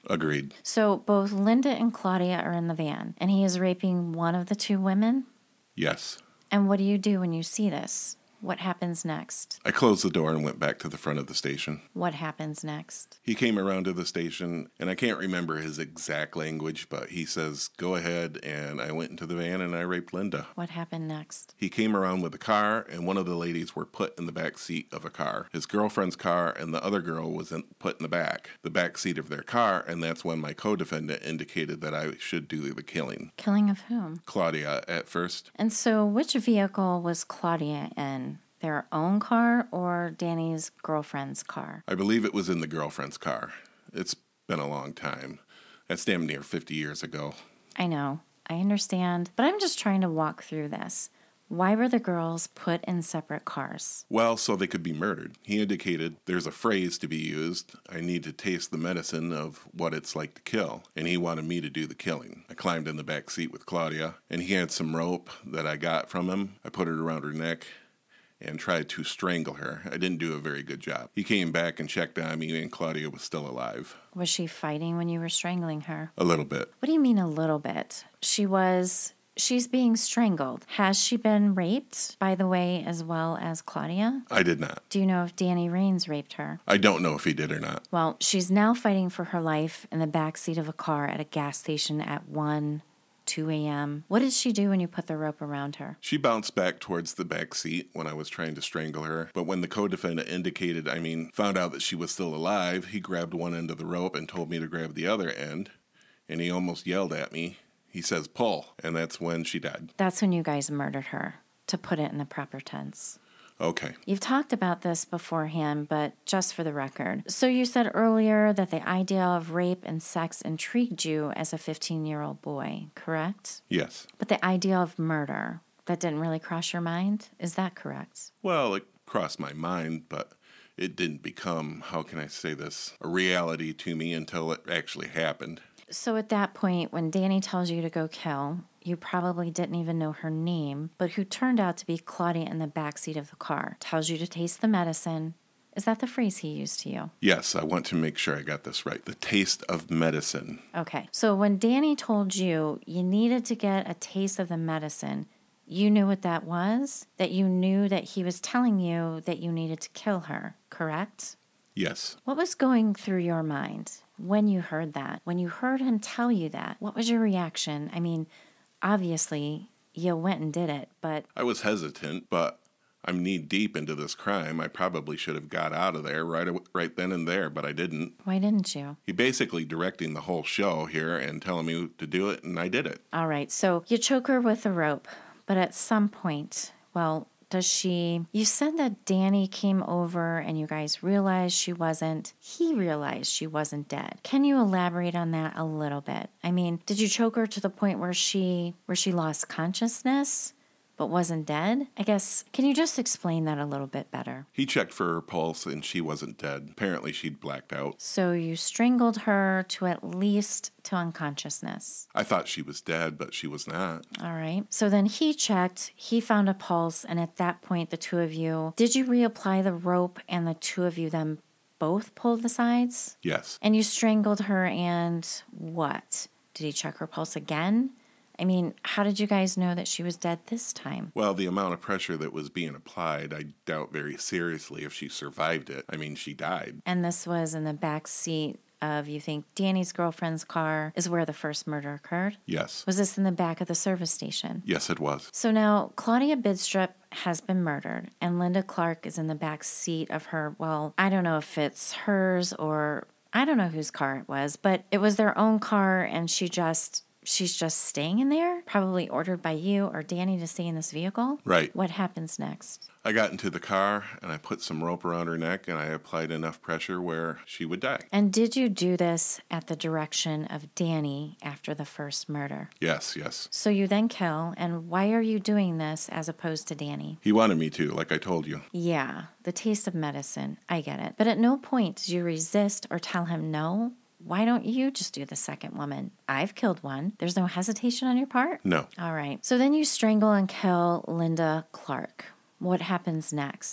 Agreed. So both Linda and Claudia are in the van, and he is raping one of the two women? Yes. And what do you do when you see this? What happens next? I closed the door and went back to the front of the station. What happens next? He came around to the station, and I can't remember his exact language, but he says, go ahead, and I went into the van and I raped Linda. What happened next? He came around with a car, and one of the ladies were put in the back seat of a car. His girlfriend's car, and the other girl was in, put in the back, the back seat of their car, and that's when my co-defendant indicated that I should do the killing. Killing of whom? Claudia at first. And so which vehicle was Claudia in? Their own car or Danny's girlfriend's car? I believe it was in the girlfriend's car. It's been a long time. That's damn near fifty years ago. I know. I understand. But I'm just trying to walk through this. Why were the girls put in separate cars? Well, so they could be murdered. He indicated there's a phrase to be used. I need to taste the medicine of what it's like to kill. And he wanted me to do the killing. I climbed in the back seat with Claudia, and he had some rope that I got from him. I put it around her neck and tried to strangle her. I didn't do a very good job. He came back and checked on me, and Claudia was still alive. Was she fighting when you were strangling her? A little bit. What do you mean a little bit? She was... She's being strangled. Has she been raped, by the way, as well as Claudia? I did not. Do you know if Danny Rains raped her? I don't know if he did or not. Well, she's now fighting for her life in the backseat of a car at a gas station at one, two a.m. What did she do when you put the rope around her? She bounced back towards the back seat when I was trying to strangle her. But when the co-defendant indicated, I mean, found out that she was still alive, he grabbed one end of the rope and told me to grab the other end. And he almost yelled at me. He says, pull. And that's when she died. That's when you guys murdered her, to put it in the proper tense. Okay. You've talked about this beforehand, but just for the record. So you said earlier that the idea of rape and sex intrigued you as a fifteen-year-old boy, correct? Yes. But the idea of murder, that didn't really cross your mind? Is that correct? Well, it crossed my mind, but it didn't become, how can I say this, a reality to me until it actually happened. So at that point, when Danny tells you to go kill, you probably didn't even know her name, but who turned out to be Claudia in the backseat of the car, tells you to taste the medicine. Is that the phrase he used to you? Yes, I want to make sure I got this right. The taste of medicine. Okay, so when Danny told you you needed to get a taste of the medicine, you knew what that was? That you knew that he was telling you that you needed to kill her, correct? Yes. What was going through your mind when you heard that? When you heard him tell you that, what was your reaction? I mean, obviously, you went and did it, but... I was hesitant, but I'm knee deep into this crime. I probably should have got out of there right, right then and there, but I didn't. Why didn't you? He basically directing the whole show here and telling me to do it, and I did it. All right, so you choke her with a rope, but at some point, well... Does she... You said that Danny came over and you guys realized she wasn't... He realized she wasn't dead. Can you elaborate on that a little bit? I mean, did you choke her to the point where she... where she lost consciousness but wasn't dead? I guess, can you just explain that a little bit better? He checked for her pulse and she wasn't dead. Apparently she'd blacked out. So you strangled her to at least to unconsciousness. I thought she was dead, but she was not. All right. So then he checked, he found a pulse, and at that point, the two of you, did you reapply the rope and the two of you then both pulled the sides? Yes. And you strangled her and what? Did he check her pulse again? I mean, how did you guys know that she was dead this time? Well, the amount of pressure that was being applied, I doubt very seriously if she survived it. I mean, she died. And this was in the back seat of, you think, Danny's girlfriend's car is where the first murder occurred? Yes. Was this in the back of the service station? Yes, it was. So now Claudia Bidstrup has been murdered, and Linda Clark is in the back seat of her, well, I don't know if it's hers or I don't know whose car it was, but it was their own car, and she just... She's just staying in there? Probably ordered by you or Danny to stay in this vehicle? Right. What happens next? I got into the car and I put some rope around her neck and I applied enough pressure where she would die. And did you do this at the direction of Danny after the first murder? Yes, yes. So you then kill, and why are you doing this as opposed to Danny? He wanted me to, like I told you. Yeah, the taste of medicine. I get it. But at no point did you resist or tell him no? Why don't you just do the second woman? I've killed one. There's no hesitation on your part? No. All right. So then you strangle and kill Linda Clark. What happens next?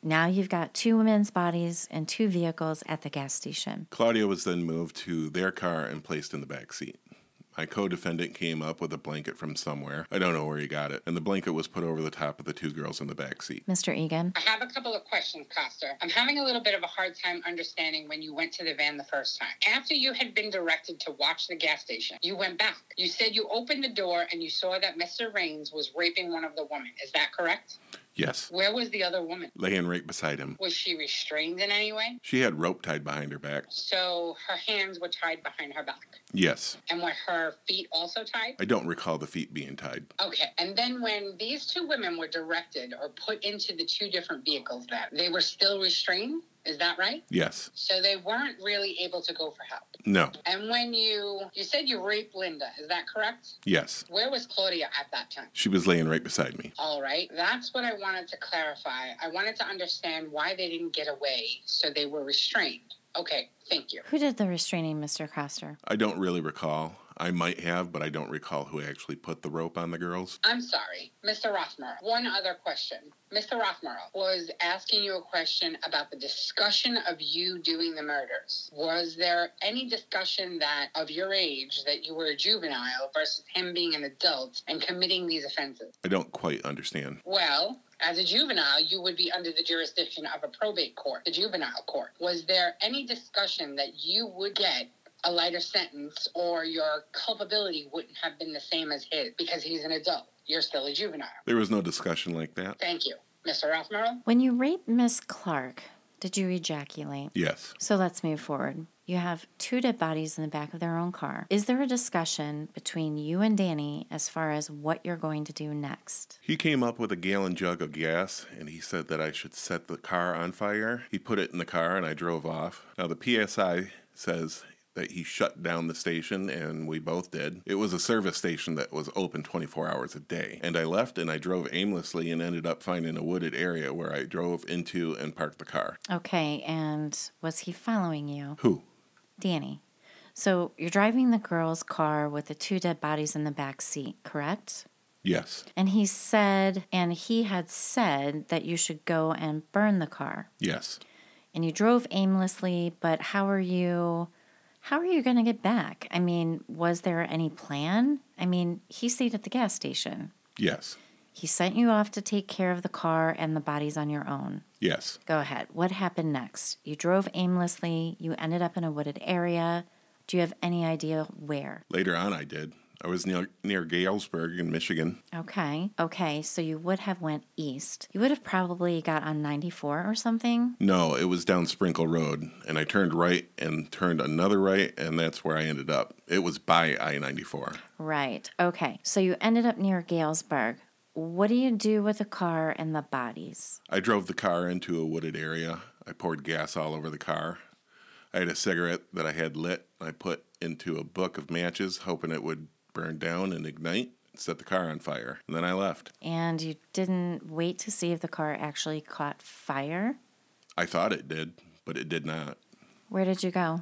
Now you've got two women's bodies and two vehicles at the gas station. Claudia was then moved to their car and placed in the back seat. My co-defendant came up with a blanket from somewhere. I don't know where he got it. And the blanket was put over the top of the two girls in the back seat. Mister Egan? I have a couple of questions, Coster. I'm having a little bit of a hard time understanding when you went to the van the first time. After you had been directed to watch the gas station, you went back. You said you opened the door and you saw that Mister Raines was raping one of the women. Is that correct? Yes. Where was the other woman? Laying right beside him. Was she restrained in any way? She had rope tied behind her back. So her hands were tied behind her back? Yes. And were her feet also tied? I don't recall the feet being tied. Okay. And then when these two women were directed or put into the two different vehicles, that they were still restrained? Is that right? Yes. So they weren't really able to go for help? No. And when you, you said you raped Linda, is that correct? Yes. Where was Claudia at that time? She was laying right beside me. All right. That's what I wanted to clarify. I wanted to understand why they didn't get away, so they were restrained. Okay, thank you. Who did the restraining, Mister Coster? I don't really recall. I might have, but I don't recall who actually put the rope on the girls. I'm sorry. Mister Rothmer, one other question. Mister Rothmer was asking you a question about the discussion of you doing the murders. Was there any discussion that of your age that you were a juvenile versus him being an adult and committing these offenses? I don't quite understand. Well, as a juvenile, you would be under the jurisdiction of a probate court, the juvenile court. Was there any discussion that you would get a lighter sentence or your culpability wouldn't have been the same as his because he's an adult? You're still a juvenile. There was no discussion like that. Thank you. Mister Rothmerl? When you raped Miss Clark, did you ejaculate? Yes. So let's move forward. You have two dead bodies in the back of their own car. Is there a discussion between you and Danny as far as what you're going to do next? He came up with a gallon jug of gas, and he said that I should set the car on fire. He put it in the car, and I drove off. Now, the P S I says that he shut down the station, and we both did. It was a service station that was open twenty-four hours a day. And I left, and I drove aimlessly and ended up finding a wooded area where I drove into and parked the car. Okay, and was he following you? Who? Danny. So you're driving the girl's car with the two dead bodies in the back seat, correct? Yes. And he said, and he had said that you should go and burn the car. Yes. And you drove aimlessly, but how are you... How are you going to get back? I mean, was there any plan? I mean, he stayed at the gas station. Yes. He sent you off to take care of the car and the bodies on your own. Yes. Go ahead. What happened next? You drove aimlessly. You ended up in a wooded area. Do you have any idea where? Later on, I did. I was near, near Galesburg in Michigan. Okay. Okay, so you would have went east. You would have probably got on ninety-four or something? No, it was down Sprinkle Road, and I turned right and turned another right, and that's where I ended up. It was by I ninety-four. Right. Okay, so you ended up near Galesburg. What do you do with the car and the bodies? I drove the car into a wooded area. I poured gas all over the car. I had a cigarette that I had lit. I put into a book of matches, hoping it would burn down and ignite, and set the car on fire. And then I left. And you didn't wait to see if the car actually caught fire? I thought it did, but it did not. Where did you go?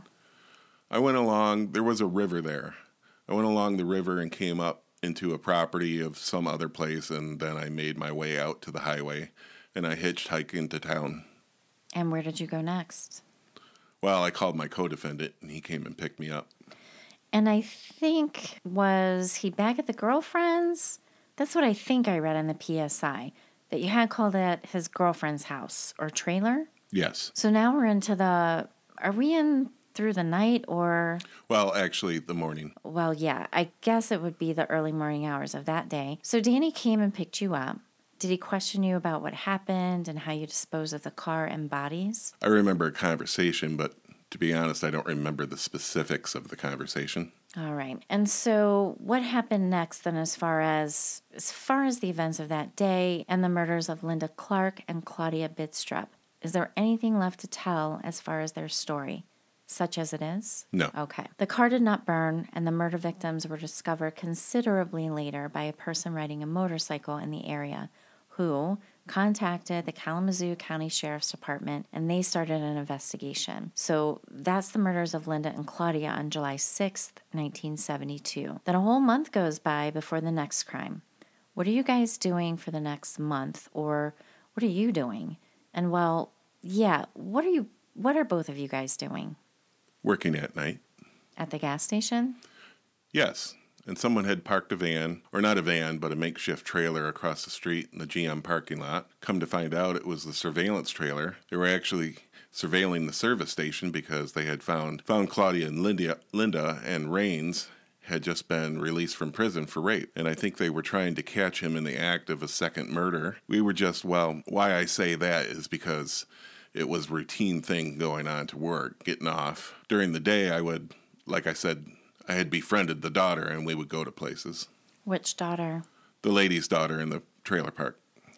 I went along, there was a river there. I went along the river and came up into a property of some other place, and then I made my way out to the highway, and I hitchhiked into town. And where did you go next? Well, I called my co-defendant, and he came and picked me up. And I think, was he back at the girlfriend's? That's what I think I read in the P S I, that you had called at his girlfriend's house or trailer? Yes. So now we're into the, are we in through the night or? Well, actually, the morning. Well, yeah, I guess it would be the early morning hours of that day. So Danny came and picked you up. Did he question you about what happened and how you disposed of the car and bodies? I remember a conversation, but to be honest, I don't remember the specifics of the conversation. All right. And so what happened next then as far as as far as the events of that day and the murders of Linda Clark and Claudia Bidstrup? Is there anything left to tell as far as their story, such as it is? No. Okay. The car did not burn, and the murder victims were discovered considerably later by a person riding a motorcycle in the area who contacted the Kalamazoo County Sheriff's Department, and they started an investigation. So that's the murders of Linda and Claudia on July sixth, nineteen seventy-two. Then a whole month goes by before the next crime. What are you guys doing for the next month, or what are you doing? And well, yeah, what are you, what are both of you guys doing? Working at night. At the gas station? Yes. And someone had parked a van, or not a van, but a makeshift trailer across the street in the G M parking lot. Come to find out, it was the surveillance trailer. They were actually surveilling the service station because they had found found Claudia and Linda, Linda and Rains had just been released from prison for rape. And I think they were trying to catch him in the act of a second murder. We were just, well, why I say that is because it was a routine thing going on to work, getting off. During the day, I would, like I said, I had befriended the daughter, and we would go to places. Which daughter? The lady's daughter in the trailer park.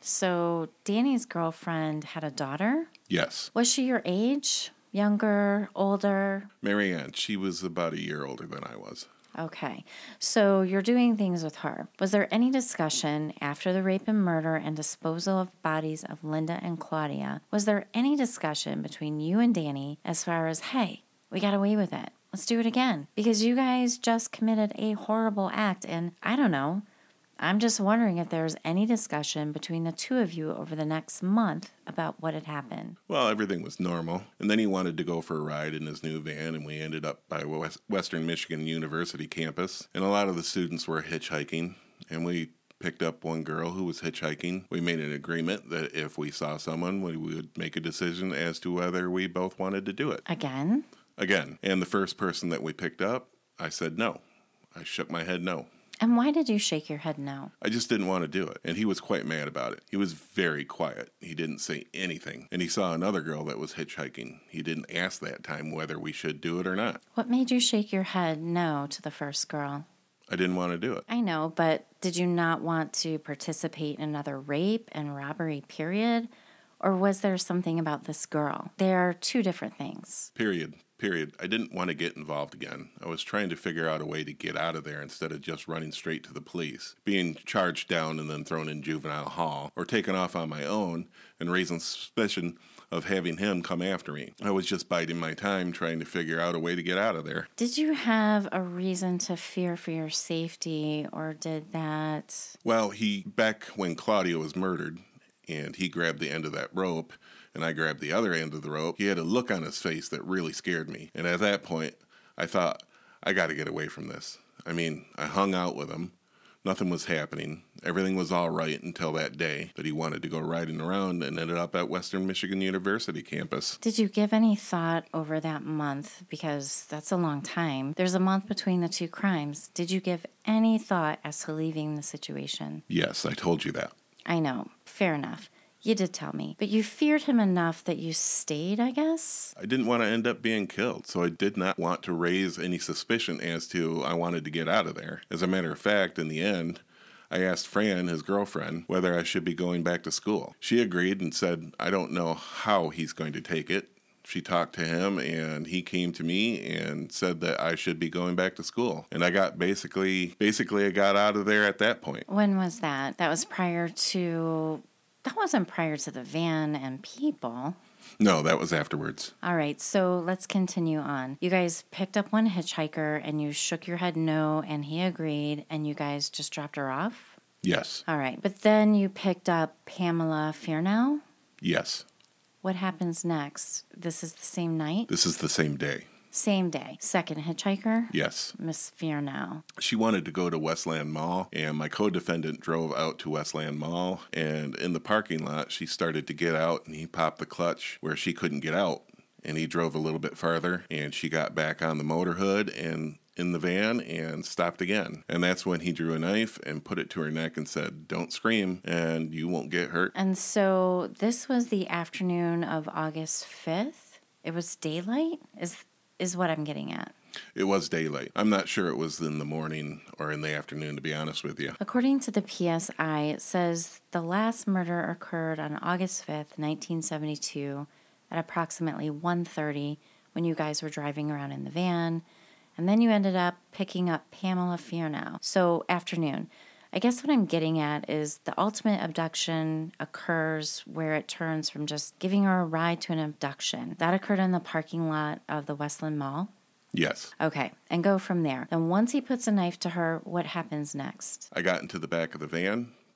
So Danny's girlfriend had a daughter? Yes. Was she your age? Younger? Older? Marianne, she was about a year older than I was. Okay. So you're doing things with her. Was there any discussion after the rape and murder and disposal of bodies of Linda and Claudia? Was there any discussion between you and Danny as far as, hey, we got away with it. Let's do it again. Because you guys just committed a horrible act, and I don't know. I'm just wondering if there's any discussion between the two of you over the next month about what had happened. Well, everything was normal. And then he wanted to go for a ride in his new van, and we ended up by West- Western Michigan University campus. And a lot of the students were hitchhiking, and we picked up one girl who was hitchhiking. We made an agreement that if we saw someone, we would make a decision as to whether we both wanted to do it. Again? Again. And the first person that we picked up, I said no. I shook my head no. And why did you shake your head no? I just didn't want to do it. And he was quite mad about it. He was very quiet. He didn't say anything. And he saw another girl that was hitchhiking. He didn't ask that time whether we should do it or not. What made you shake your head no to the first girl? I didn't want to do it. I know, but did you not want to participate in another rape and robbery, period? Or was there something about this girl? They are two different things. Period. Period. I didn't want to get involved again. I was trying to figure out a way to get out of there instead of just running straight to the police, being charged down and then thrown in juvenile hall, or taken off on my own and raising suspicion of having him come after me. I was just biding my time trying to figure out a way to get out of there. Did you have a reason to fear for your safety, or did that... Well, he, back when Claudia was murdered, and he grabbed the end of that rope, and I grabbed the other end of the rope, he had a look on his face that really scared me. And at that point, I thought, I got to get away from this. I mean, I hung out with him. Nothing was happening. Everything was all right until that day that he wanted to go riding around and ended up at Western Michigan University campus. Did you give any thought over that month? Because that's a long time. There's a month between the two crimes. Did you give any thought as to leaving the situation? Yes, I told you that. I know. Fair enough. You did tell me. But you feared him enough that you stayed, I guess? I didn't want to end up being killed, so I did not want to raise any suspicion as to I wanted to get out of there. As a matter of fact, in the end, I asked Fran, his girlfriend, whether I should be going back to school. She agreed and said, I don't know how he's going to take it. She talked to him, and he came to me and said that I should be going back to school. And I got basically, basically I got out of there at that point. When was that? That was prior to... That wasn't prior to the van and people. No, that was afterwards. All right, so let's continue on. You guys picked up one hitchhiker, and you shook your head no, and he agreed, and you guys just dropped her off? Yes. All right, but then you picked up Pamela Fearnow? Yes. What happens next? This is the same night? This is the same day. Same day. Second hitchhiker? Yes. Miss Fearnow. She wanted to go to Westland Mall, and my co-defendant drove out to Westland Mall, and in the parking lot, she started to get out, and he popped the clutch where she couldn't get out, and he drove a little bit farther, and she got back on the motor hood and in the van and stopped again. And that's when he drew a knife and put it to her neck and said, don't scream, and you won't get hurt. And so this was the afternoon of August fifth? It was daylight? Is... is what I'm getting at. It was daylight. I'm not sure it was in the morning or in the afternoon, to be honest with you. According to the P S I, it says the last murder occurred on August fifth, nineteen seventy-two at approximately one thirty when you guys were driving around in the van, and then you ended up picking up Pamela Fearnow. So afternoon. I guess what I'm getting at is the ultimate abduction occurs where it turns from just giving her a ride to an abduction. That occurred in the parking lot of the Westland Mall? Yes. Okay, and go from there. Then once he puts a knife to her, what happens next? I got into the back of the van,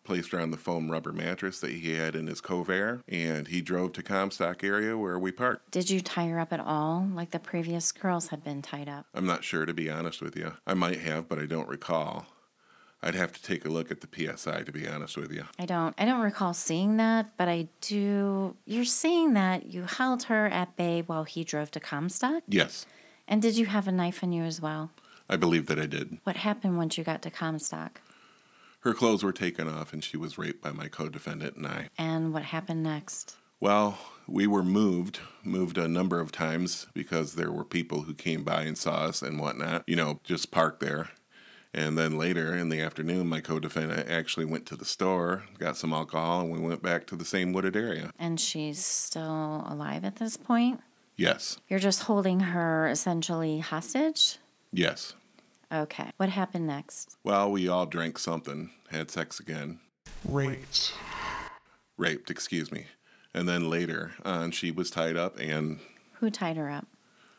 placed her on the foam rubber mattress that he had in his Covair, and he drove to Comstock area where we parked. Did you tie her up at all, like the previous girls had been tied up? I'm not sure, to be honest with you. I might have, but I don't recall. I'd have to take a look at the P S I, to be honest with you. I don't I don't recall seeing that, but I do. You're saying that you held her at bay while he drove to Comstock? Yes. And did you have a knife on you as well? I believe that I did. What happened once you got to Comstock? Her clothes were taken off and she was raped by my co-defendant and I. And what happened next? Well, we were moved, moved a number of times because there were people who came by and saw us and whatnot, you know, just parked there. And then later in the afternoon, my co-defendant actually went to the store, got some alcohol, and we went back to the same wooded area. And she's still alive at this point? Yes. You're just holding her essentially hostage? Yes. Okay. What happened next? Well, we all drank something, had sex again. Raped. Raped, excuse me. And then later on, she was tied up, and Who tied her up?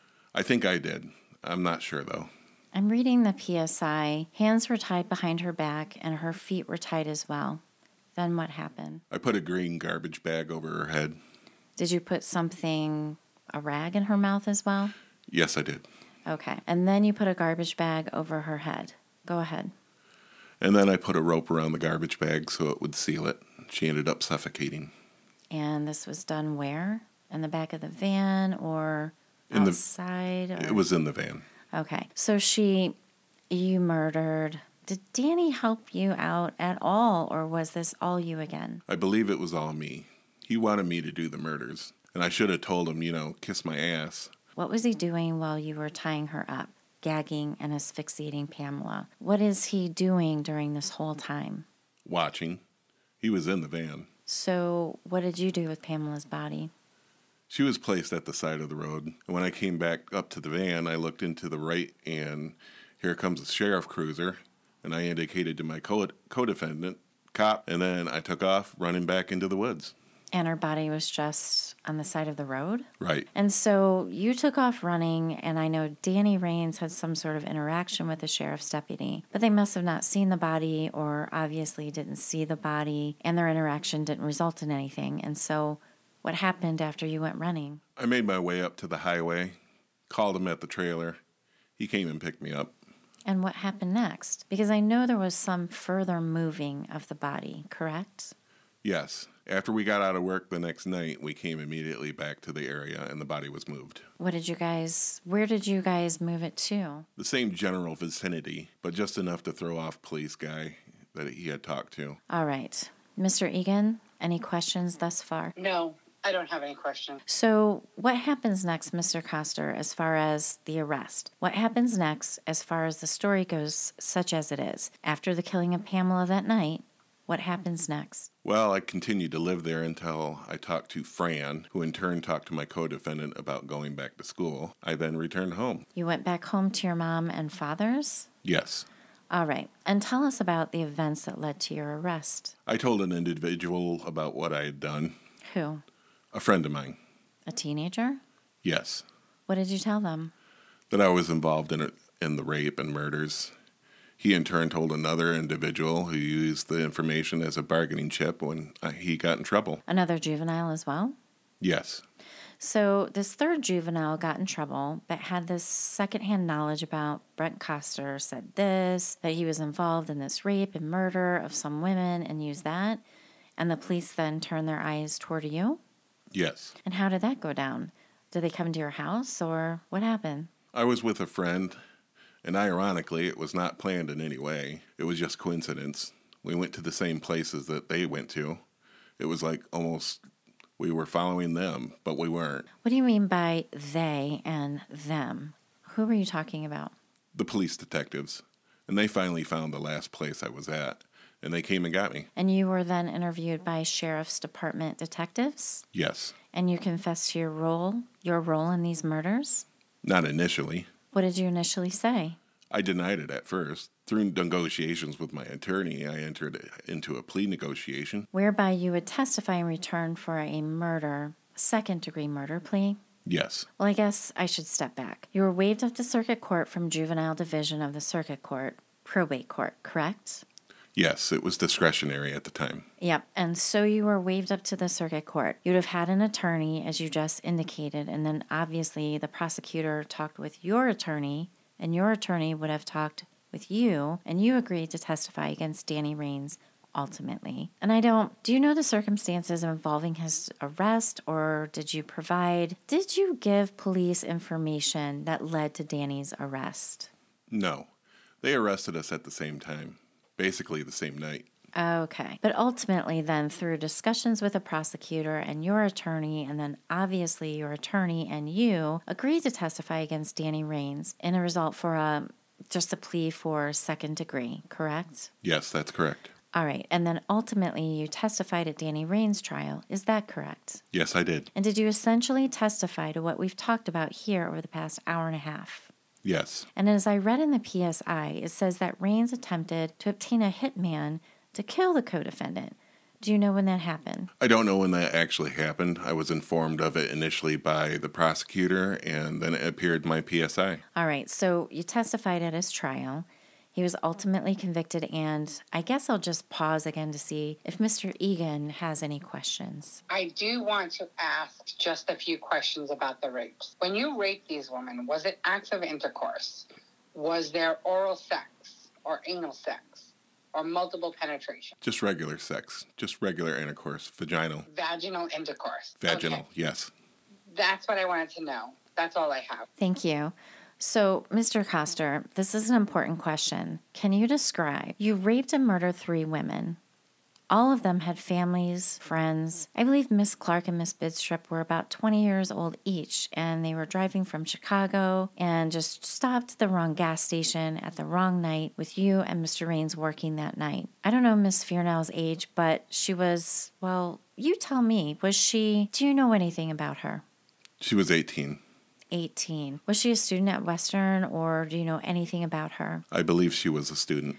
I think I did. I'm not sure, though. I'm reading the P S I. Hands were tied behind her back, and her feet were tied as well. Then what happened? I put a green garbage bag over her head. Did you put something, a rag in her mouth as well? Yes, I did. Okay. And then you put a garbage bag over her head. Go ahead. And then I put a rope around the garbage bag so it would seal it. She ended up suffocating. And this was done where? In the back of the van or In the- outside? or- It was in the van. Okay. So she, you murdered. Did Danny help you out at all, or was this all you again? I believe it was all me. He wanted me to do the murders. And I should have told him, you know, kiss my ass. What was he doing while you were tying her up, gagging and asphyxiating Pamela? What is he doing during this whole time? Watching. He was in the van. So what did you do with Pamela's body? She was placed at the side of the road. And when I came back up to the van, I looked into the right, and here comes a sheriff cruiser. And I indicated to my co- co-defendant, cop, and then I took off running back into the woods. And her body was just on the side of the road? Right. And so you took off running, and I know Danny Rains had some sort of interaction with the sheriff's deputy, but they must have not seen the body or obviously didn't see the body, and their interaction didn't result in anything. And so what happened after you went running? I made my way up to the highway, called him at the trailer. He came and picked me up. And what happened next? Because I know there was some further moving of the body, correct? Yes. After we got out of work the next night, we came immediately back to the area and the body was moved. What did you guys, where did you guys move it to? The same general vicinity, but just enough to throw off police guy that he had talked to. All right. Mister Egan, any questions thus far? No, I don't have any questions. So what happens next, Mister Coster, as far as the arrest? What happens next as far as the story goes, such as it is? After the killing of Pamela that night, what happens next? Well, I continued to live there until I talked to Fran, who in turn talked to my co-defendant about going back to school. I then returned home. You went back home to your mom and father's? Yes. All right. And tell us about the events that led to your arrest. I told an individual about what I had done. Who? A friend of mine. A teenager? Yes. What did you tell them? That I was involved in it, in the rape and murders. He in turn told another individual who used the information as a bargaining chip when uh, he got in trouble. Another juvenile as well? Yes. So this third juvenile got in trouble, but had this secondhand knowledge about Brent Coster said this, that he was involved in this rape and murder of some women and used that, and the police then turned their eyes toward you? Yes. And how did that go down? Did they come to your house, or what happened? I was with a friend, and ironically, it was not planned in any way. It was just coincidence. We went to the same places that they went to. It was like almost we were following them, but we weren't. What do you mean by they and them? Who were you talking about? The police detectives. And they finally found the last place I was at, and they came and got me. And you were then interviewed by Sheriff's Department detectives? Yes. And you confessed to your role, your role in these murders? Not initially. What did you initially say? I denied it at first. Through negotiations with my attorney, I entered into a plea negotiation. Whereby you would testify in return for a murder, second-degree murder plea? Yes. Well, I guess I should step back. You were waived up to circuit court from juvenile division of the circuit court, probate court, correct? Yes, it was discretionary at the time. Yep. And so you were waived up to the circuit court. You'd have had an attorney, as you just indicated, and then obviously the prosecutor talked with your attorney, and your attorney would have talked with you, and you agreed to testify against Danny Rains ultimately. And I don't, do you know the circumstances involving his arrest, or did you provide, did you give police information that led to Danny's arrest? No. They arrested us at the same time, basically the same night. Okay. But ultimately then, through discussions with the prosecutor and your attorney, and then obviously your attorney and you agreed to testify against Danny Rains in a result for a, just a plea for second degree, correct? Yes, that's correct. All right. And then ultimately you testified at Danny Rains' trial. Is that correct? Yes, I did. And did you essentially testify to what we've talked about here over the past hour and a half? Yes. And as I read in the P S I, it says that Rains attempted to obtain a hitman to kill the co-defendant. Do you know when that happened? I don't know when that actually happened. I was informed of it initially by the prosecutor, and then it appeared in my P S I. All right, so you testified at his trial. He was ultimately convicted, and I guess I'll just pause again to see if Mister Egan has any questions. I do want to ask just a few questions about the rapes. When you raped these women, was it acts of intercourse? Was there oral sex or anal sex or multiple penetration? Just regular sex. Just regular intercourse. Vaginal. Vaginal intercourse. Vaginal, Okay. Yes. That's what I wanted to know. That's all I have. Thank you. So, Mister Koster, this is an important question. Can you describe, you raped and murdered three women. All of them had families, friends. I believe Miss Clark and Miss Bidstrup were about twenty years old each, and they were driving from Chicago and just stopped at the wrong gas station at the wrong night with you and Mister Rains working that night. I don't know Miss Fearnell's age, but she was, well, you tell me, was she, do you know anything about her? She was eighteen. eighteen. Was she a student at Western, or do you know anything about her? I believe she was a student.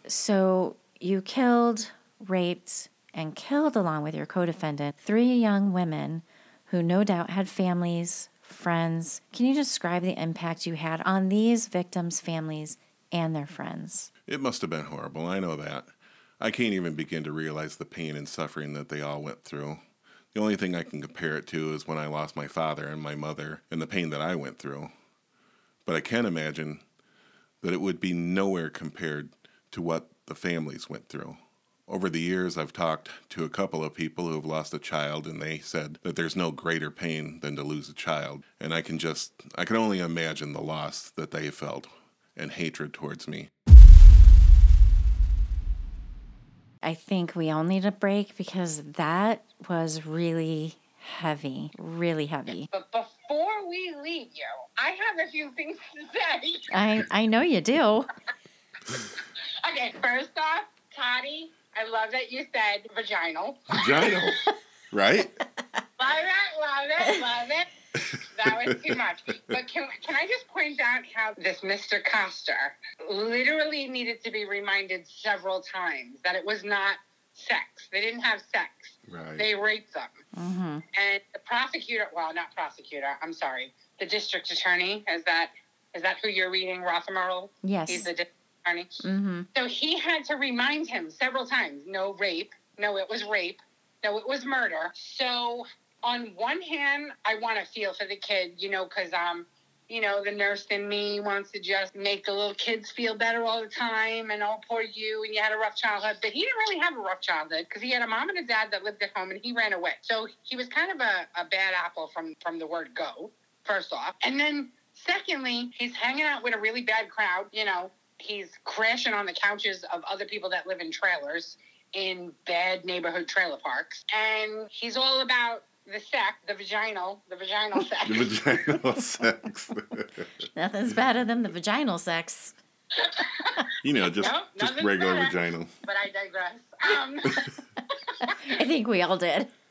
So you killed, raped, and killed, along with your co-defendant, three young women who no doubt had families, friends. Can you describe the impact you had on these victims' families and their friends? It must have been horrible. I know that. I can't even begin to realize the pain and suffering that they all went through. The only thing I can compare it to is when I lost my father and my mother and the pain that I went through. But I can imagine that it would be nowhere compared to what the families went through. Over the years, I've talked to a couple of people who have lost a child, and they said that there's no greater pain than to lose a child. And I can just, I can only imagine the loss that they felt and hatred towards me. I think we all need a break because that was really heavy, really heavy. But before we leave you, I have a few things to say. I, I know you do. Okay, first off, Toddy, I love that you said vaginal. Vaginal, right? Love it, love it, love it. That was too much. But can can I just point out how this Mister Koster literally needed to be reminded several times that it was not sex. They didn't have sex. Right. They raped them. Mm-hmm. And the prosecutor, well, not prosecutor, I'm sorry, the district attorney, is that is that who you're reading, Rothermere? Yes. He's the district attorney. Mm-hmm. So he had to remind him several times, no rape, no, it was rape, no, it was murder. So on one hand, I want to feel for the kid, you know, because, um, you know, the nurse in me wants to just make the little kids feel better all the time, and oh, poor you, and you had a rough childhood. But he didn't really have a rough childhood because he had a mom and a dad that lived at home, and he ran away. So he was kind of a, a bad apple from, from the word go, first off. And then secondly, he's hanging out with a really bad crowd, you know. He's crashing on the couches of other people that live in trailers in bad neighborhood trailer parks. And he's all about the sex, the vaginal, the vaginal sex. The vaginal sex. Nothing's better than the vaginal sex. You know, just, Nope, just nothing's regular better. vaginal. But I digress. Um, I think we all did.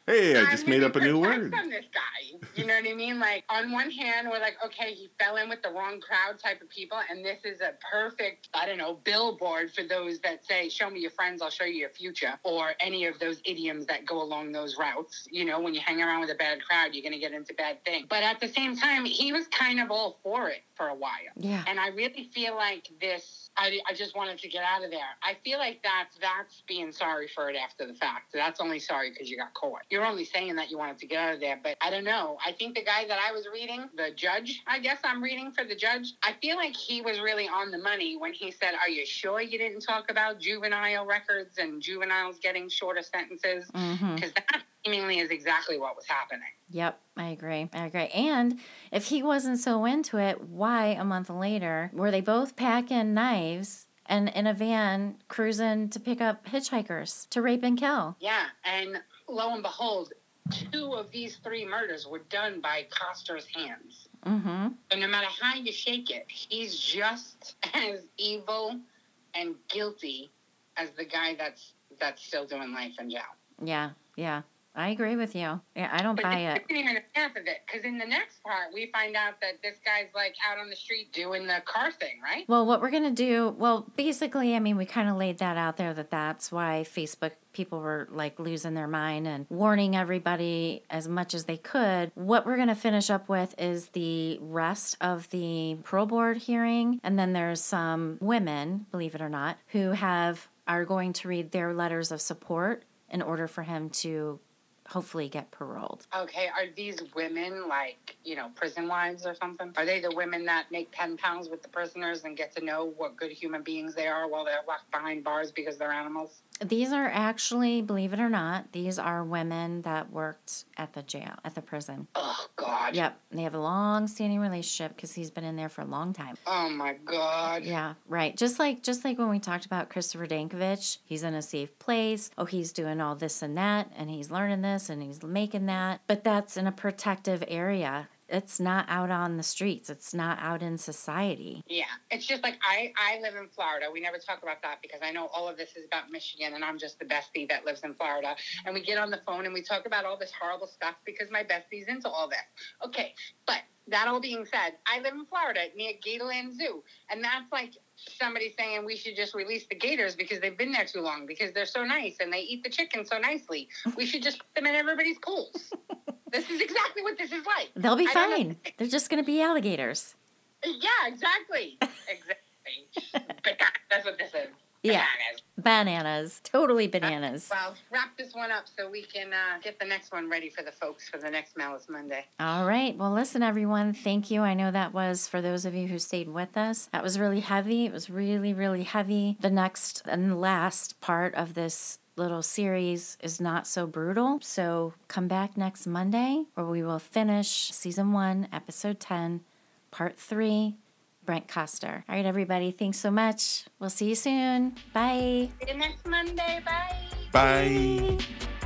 Hey, I just I'm made really up a new perplexed word. on this guy. You know what I mean? Like, on one hand, we're like, okay, he fell in with the wrong crowd type of people, and this is a perfect, I don't know, billboard for those that say, show me your friends, I'll show you your future, or any of those idioms that go along those routes. You know, when you hang around with a bad crowd, you're going to get into bad things. But at the same time, he was kind of all for it for a while. Yeah. And I really feel like this, I, I just wanted to get out of there. I feel like that's, that's being sorry for it after the fact. That's only sorry because you got caught. You're only saying that you wanted to get out of there, but I don't know. I think the guy that I was reading, the judge, I guess I'm reading for the judge, I feel like he was really on the money when he said, are you sure you didn't talk about juvenile records and juveniles getting shorter sentences? Because Mm-hmm. that seemingly is exactly what was happening. Yep, I agree. I agree. And if he wasn't so into it, why a month later were they both packing knives and in a van cruising to pick up hitchhikers to rape and kill? Yeah, and lo and behold, two of these three murders were done by Coster's hands. Mm-hmm. So no matter how you shake it, he's just as evil and guilty as the guy that's that's still doing life in jail. Yeah, yeah. I agree with you. Yeah, I don't But buy this it. isn't even half of it, because in the next part, we find out that this guy's like out on the street doing the car thing, right? Well, what we're going to do, well, basically, I mean, we kind of laid that out there that that's why Facebook people were like losing their mind and warning everybody as much as they could. What we're going to finish up with is the rest of the parole board hearing. And then there's some women, believe it or not, who have are going to read their letters of support in order for him to hopefully get paroled. Okay, are these women like, you know, prison wives or something? Are they the women that make pen pals with the prisoners and get to know what good human beings they are while they're locked behind bars because they're animals? These are actually, believe it or not, these are women that worked at the jail, at the prison. Oh, God. Yep, they have a long-standing relationship because he's been in there for a long time. Oh, my God. Yeah, right. Just like just like when we talked about Christopher Dankovich, he's in a safe place. Oh, he's doing all this and that, and he's learning this, and he's making that. But that's in a protective area. It's not out on the streets. It's not out in society. Yeah, it's just like I, I live in Florida. We never talk about that because I know all of this is about Michigan and I'm just the bestie that lives in Florida. And we get on the phone and we talk about all this horrible stuff because my bestie's into all this. Okay, but that all being said, I live in Florida near Gatorland Zoo. And that's like somebody saying we should just release the gators because they've been there too long because they're so nice and they eat the chicken so nicely. We should just put them in everybody's pools. This is exactly what this is like. They'll be I don't fine. know. They're just going to be alligators. Yeah, exactly. Exactly. But that's what this is. Yeah. Bananas. Bananas. Totally bananas. Well, wrap this one up so we can uh, get the next one ready for the folks for the next Malice Monday. All right. Well, listen, everyone. Thank you. I know that was for those of you who stayed with us. That was really heavy. It was really, really heavy. The next and last part of this little series is not so brutal. So come back next Monday where we will finish season one, episode ten, part three, Brent Coster. All right, everybody. Thanks so much. We'll see you soon. Bye. See you next Monday. Bye. Bye.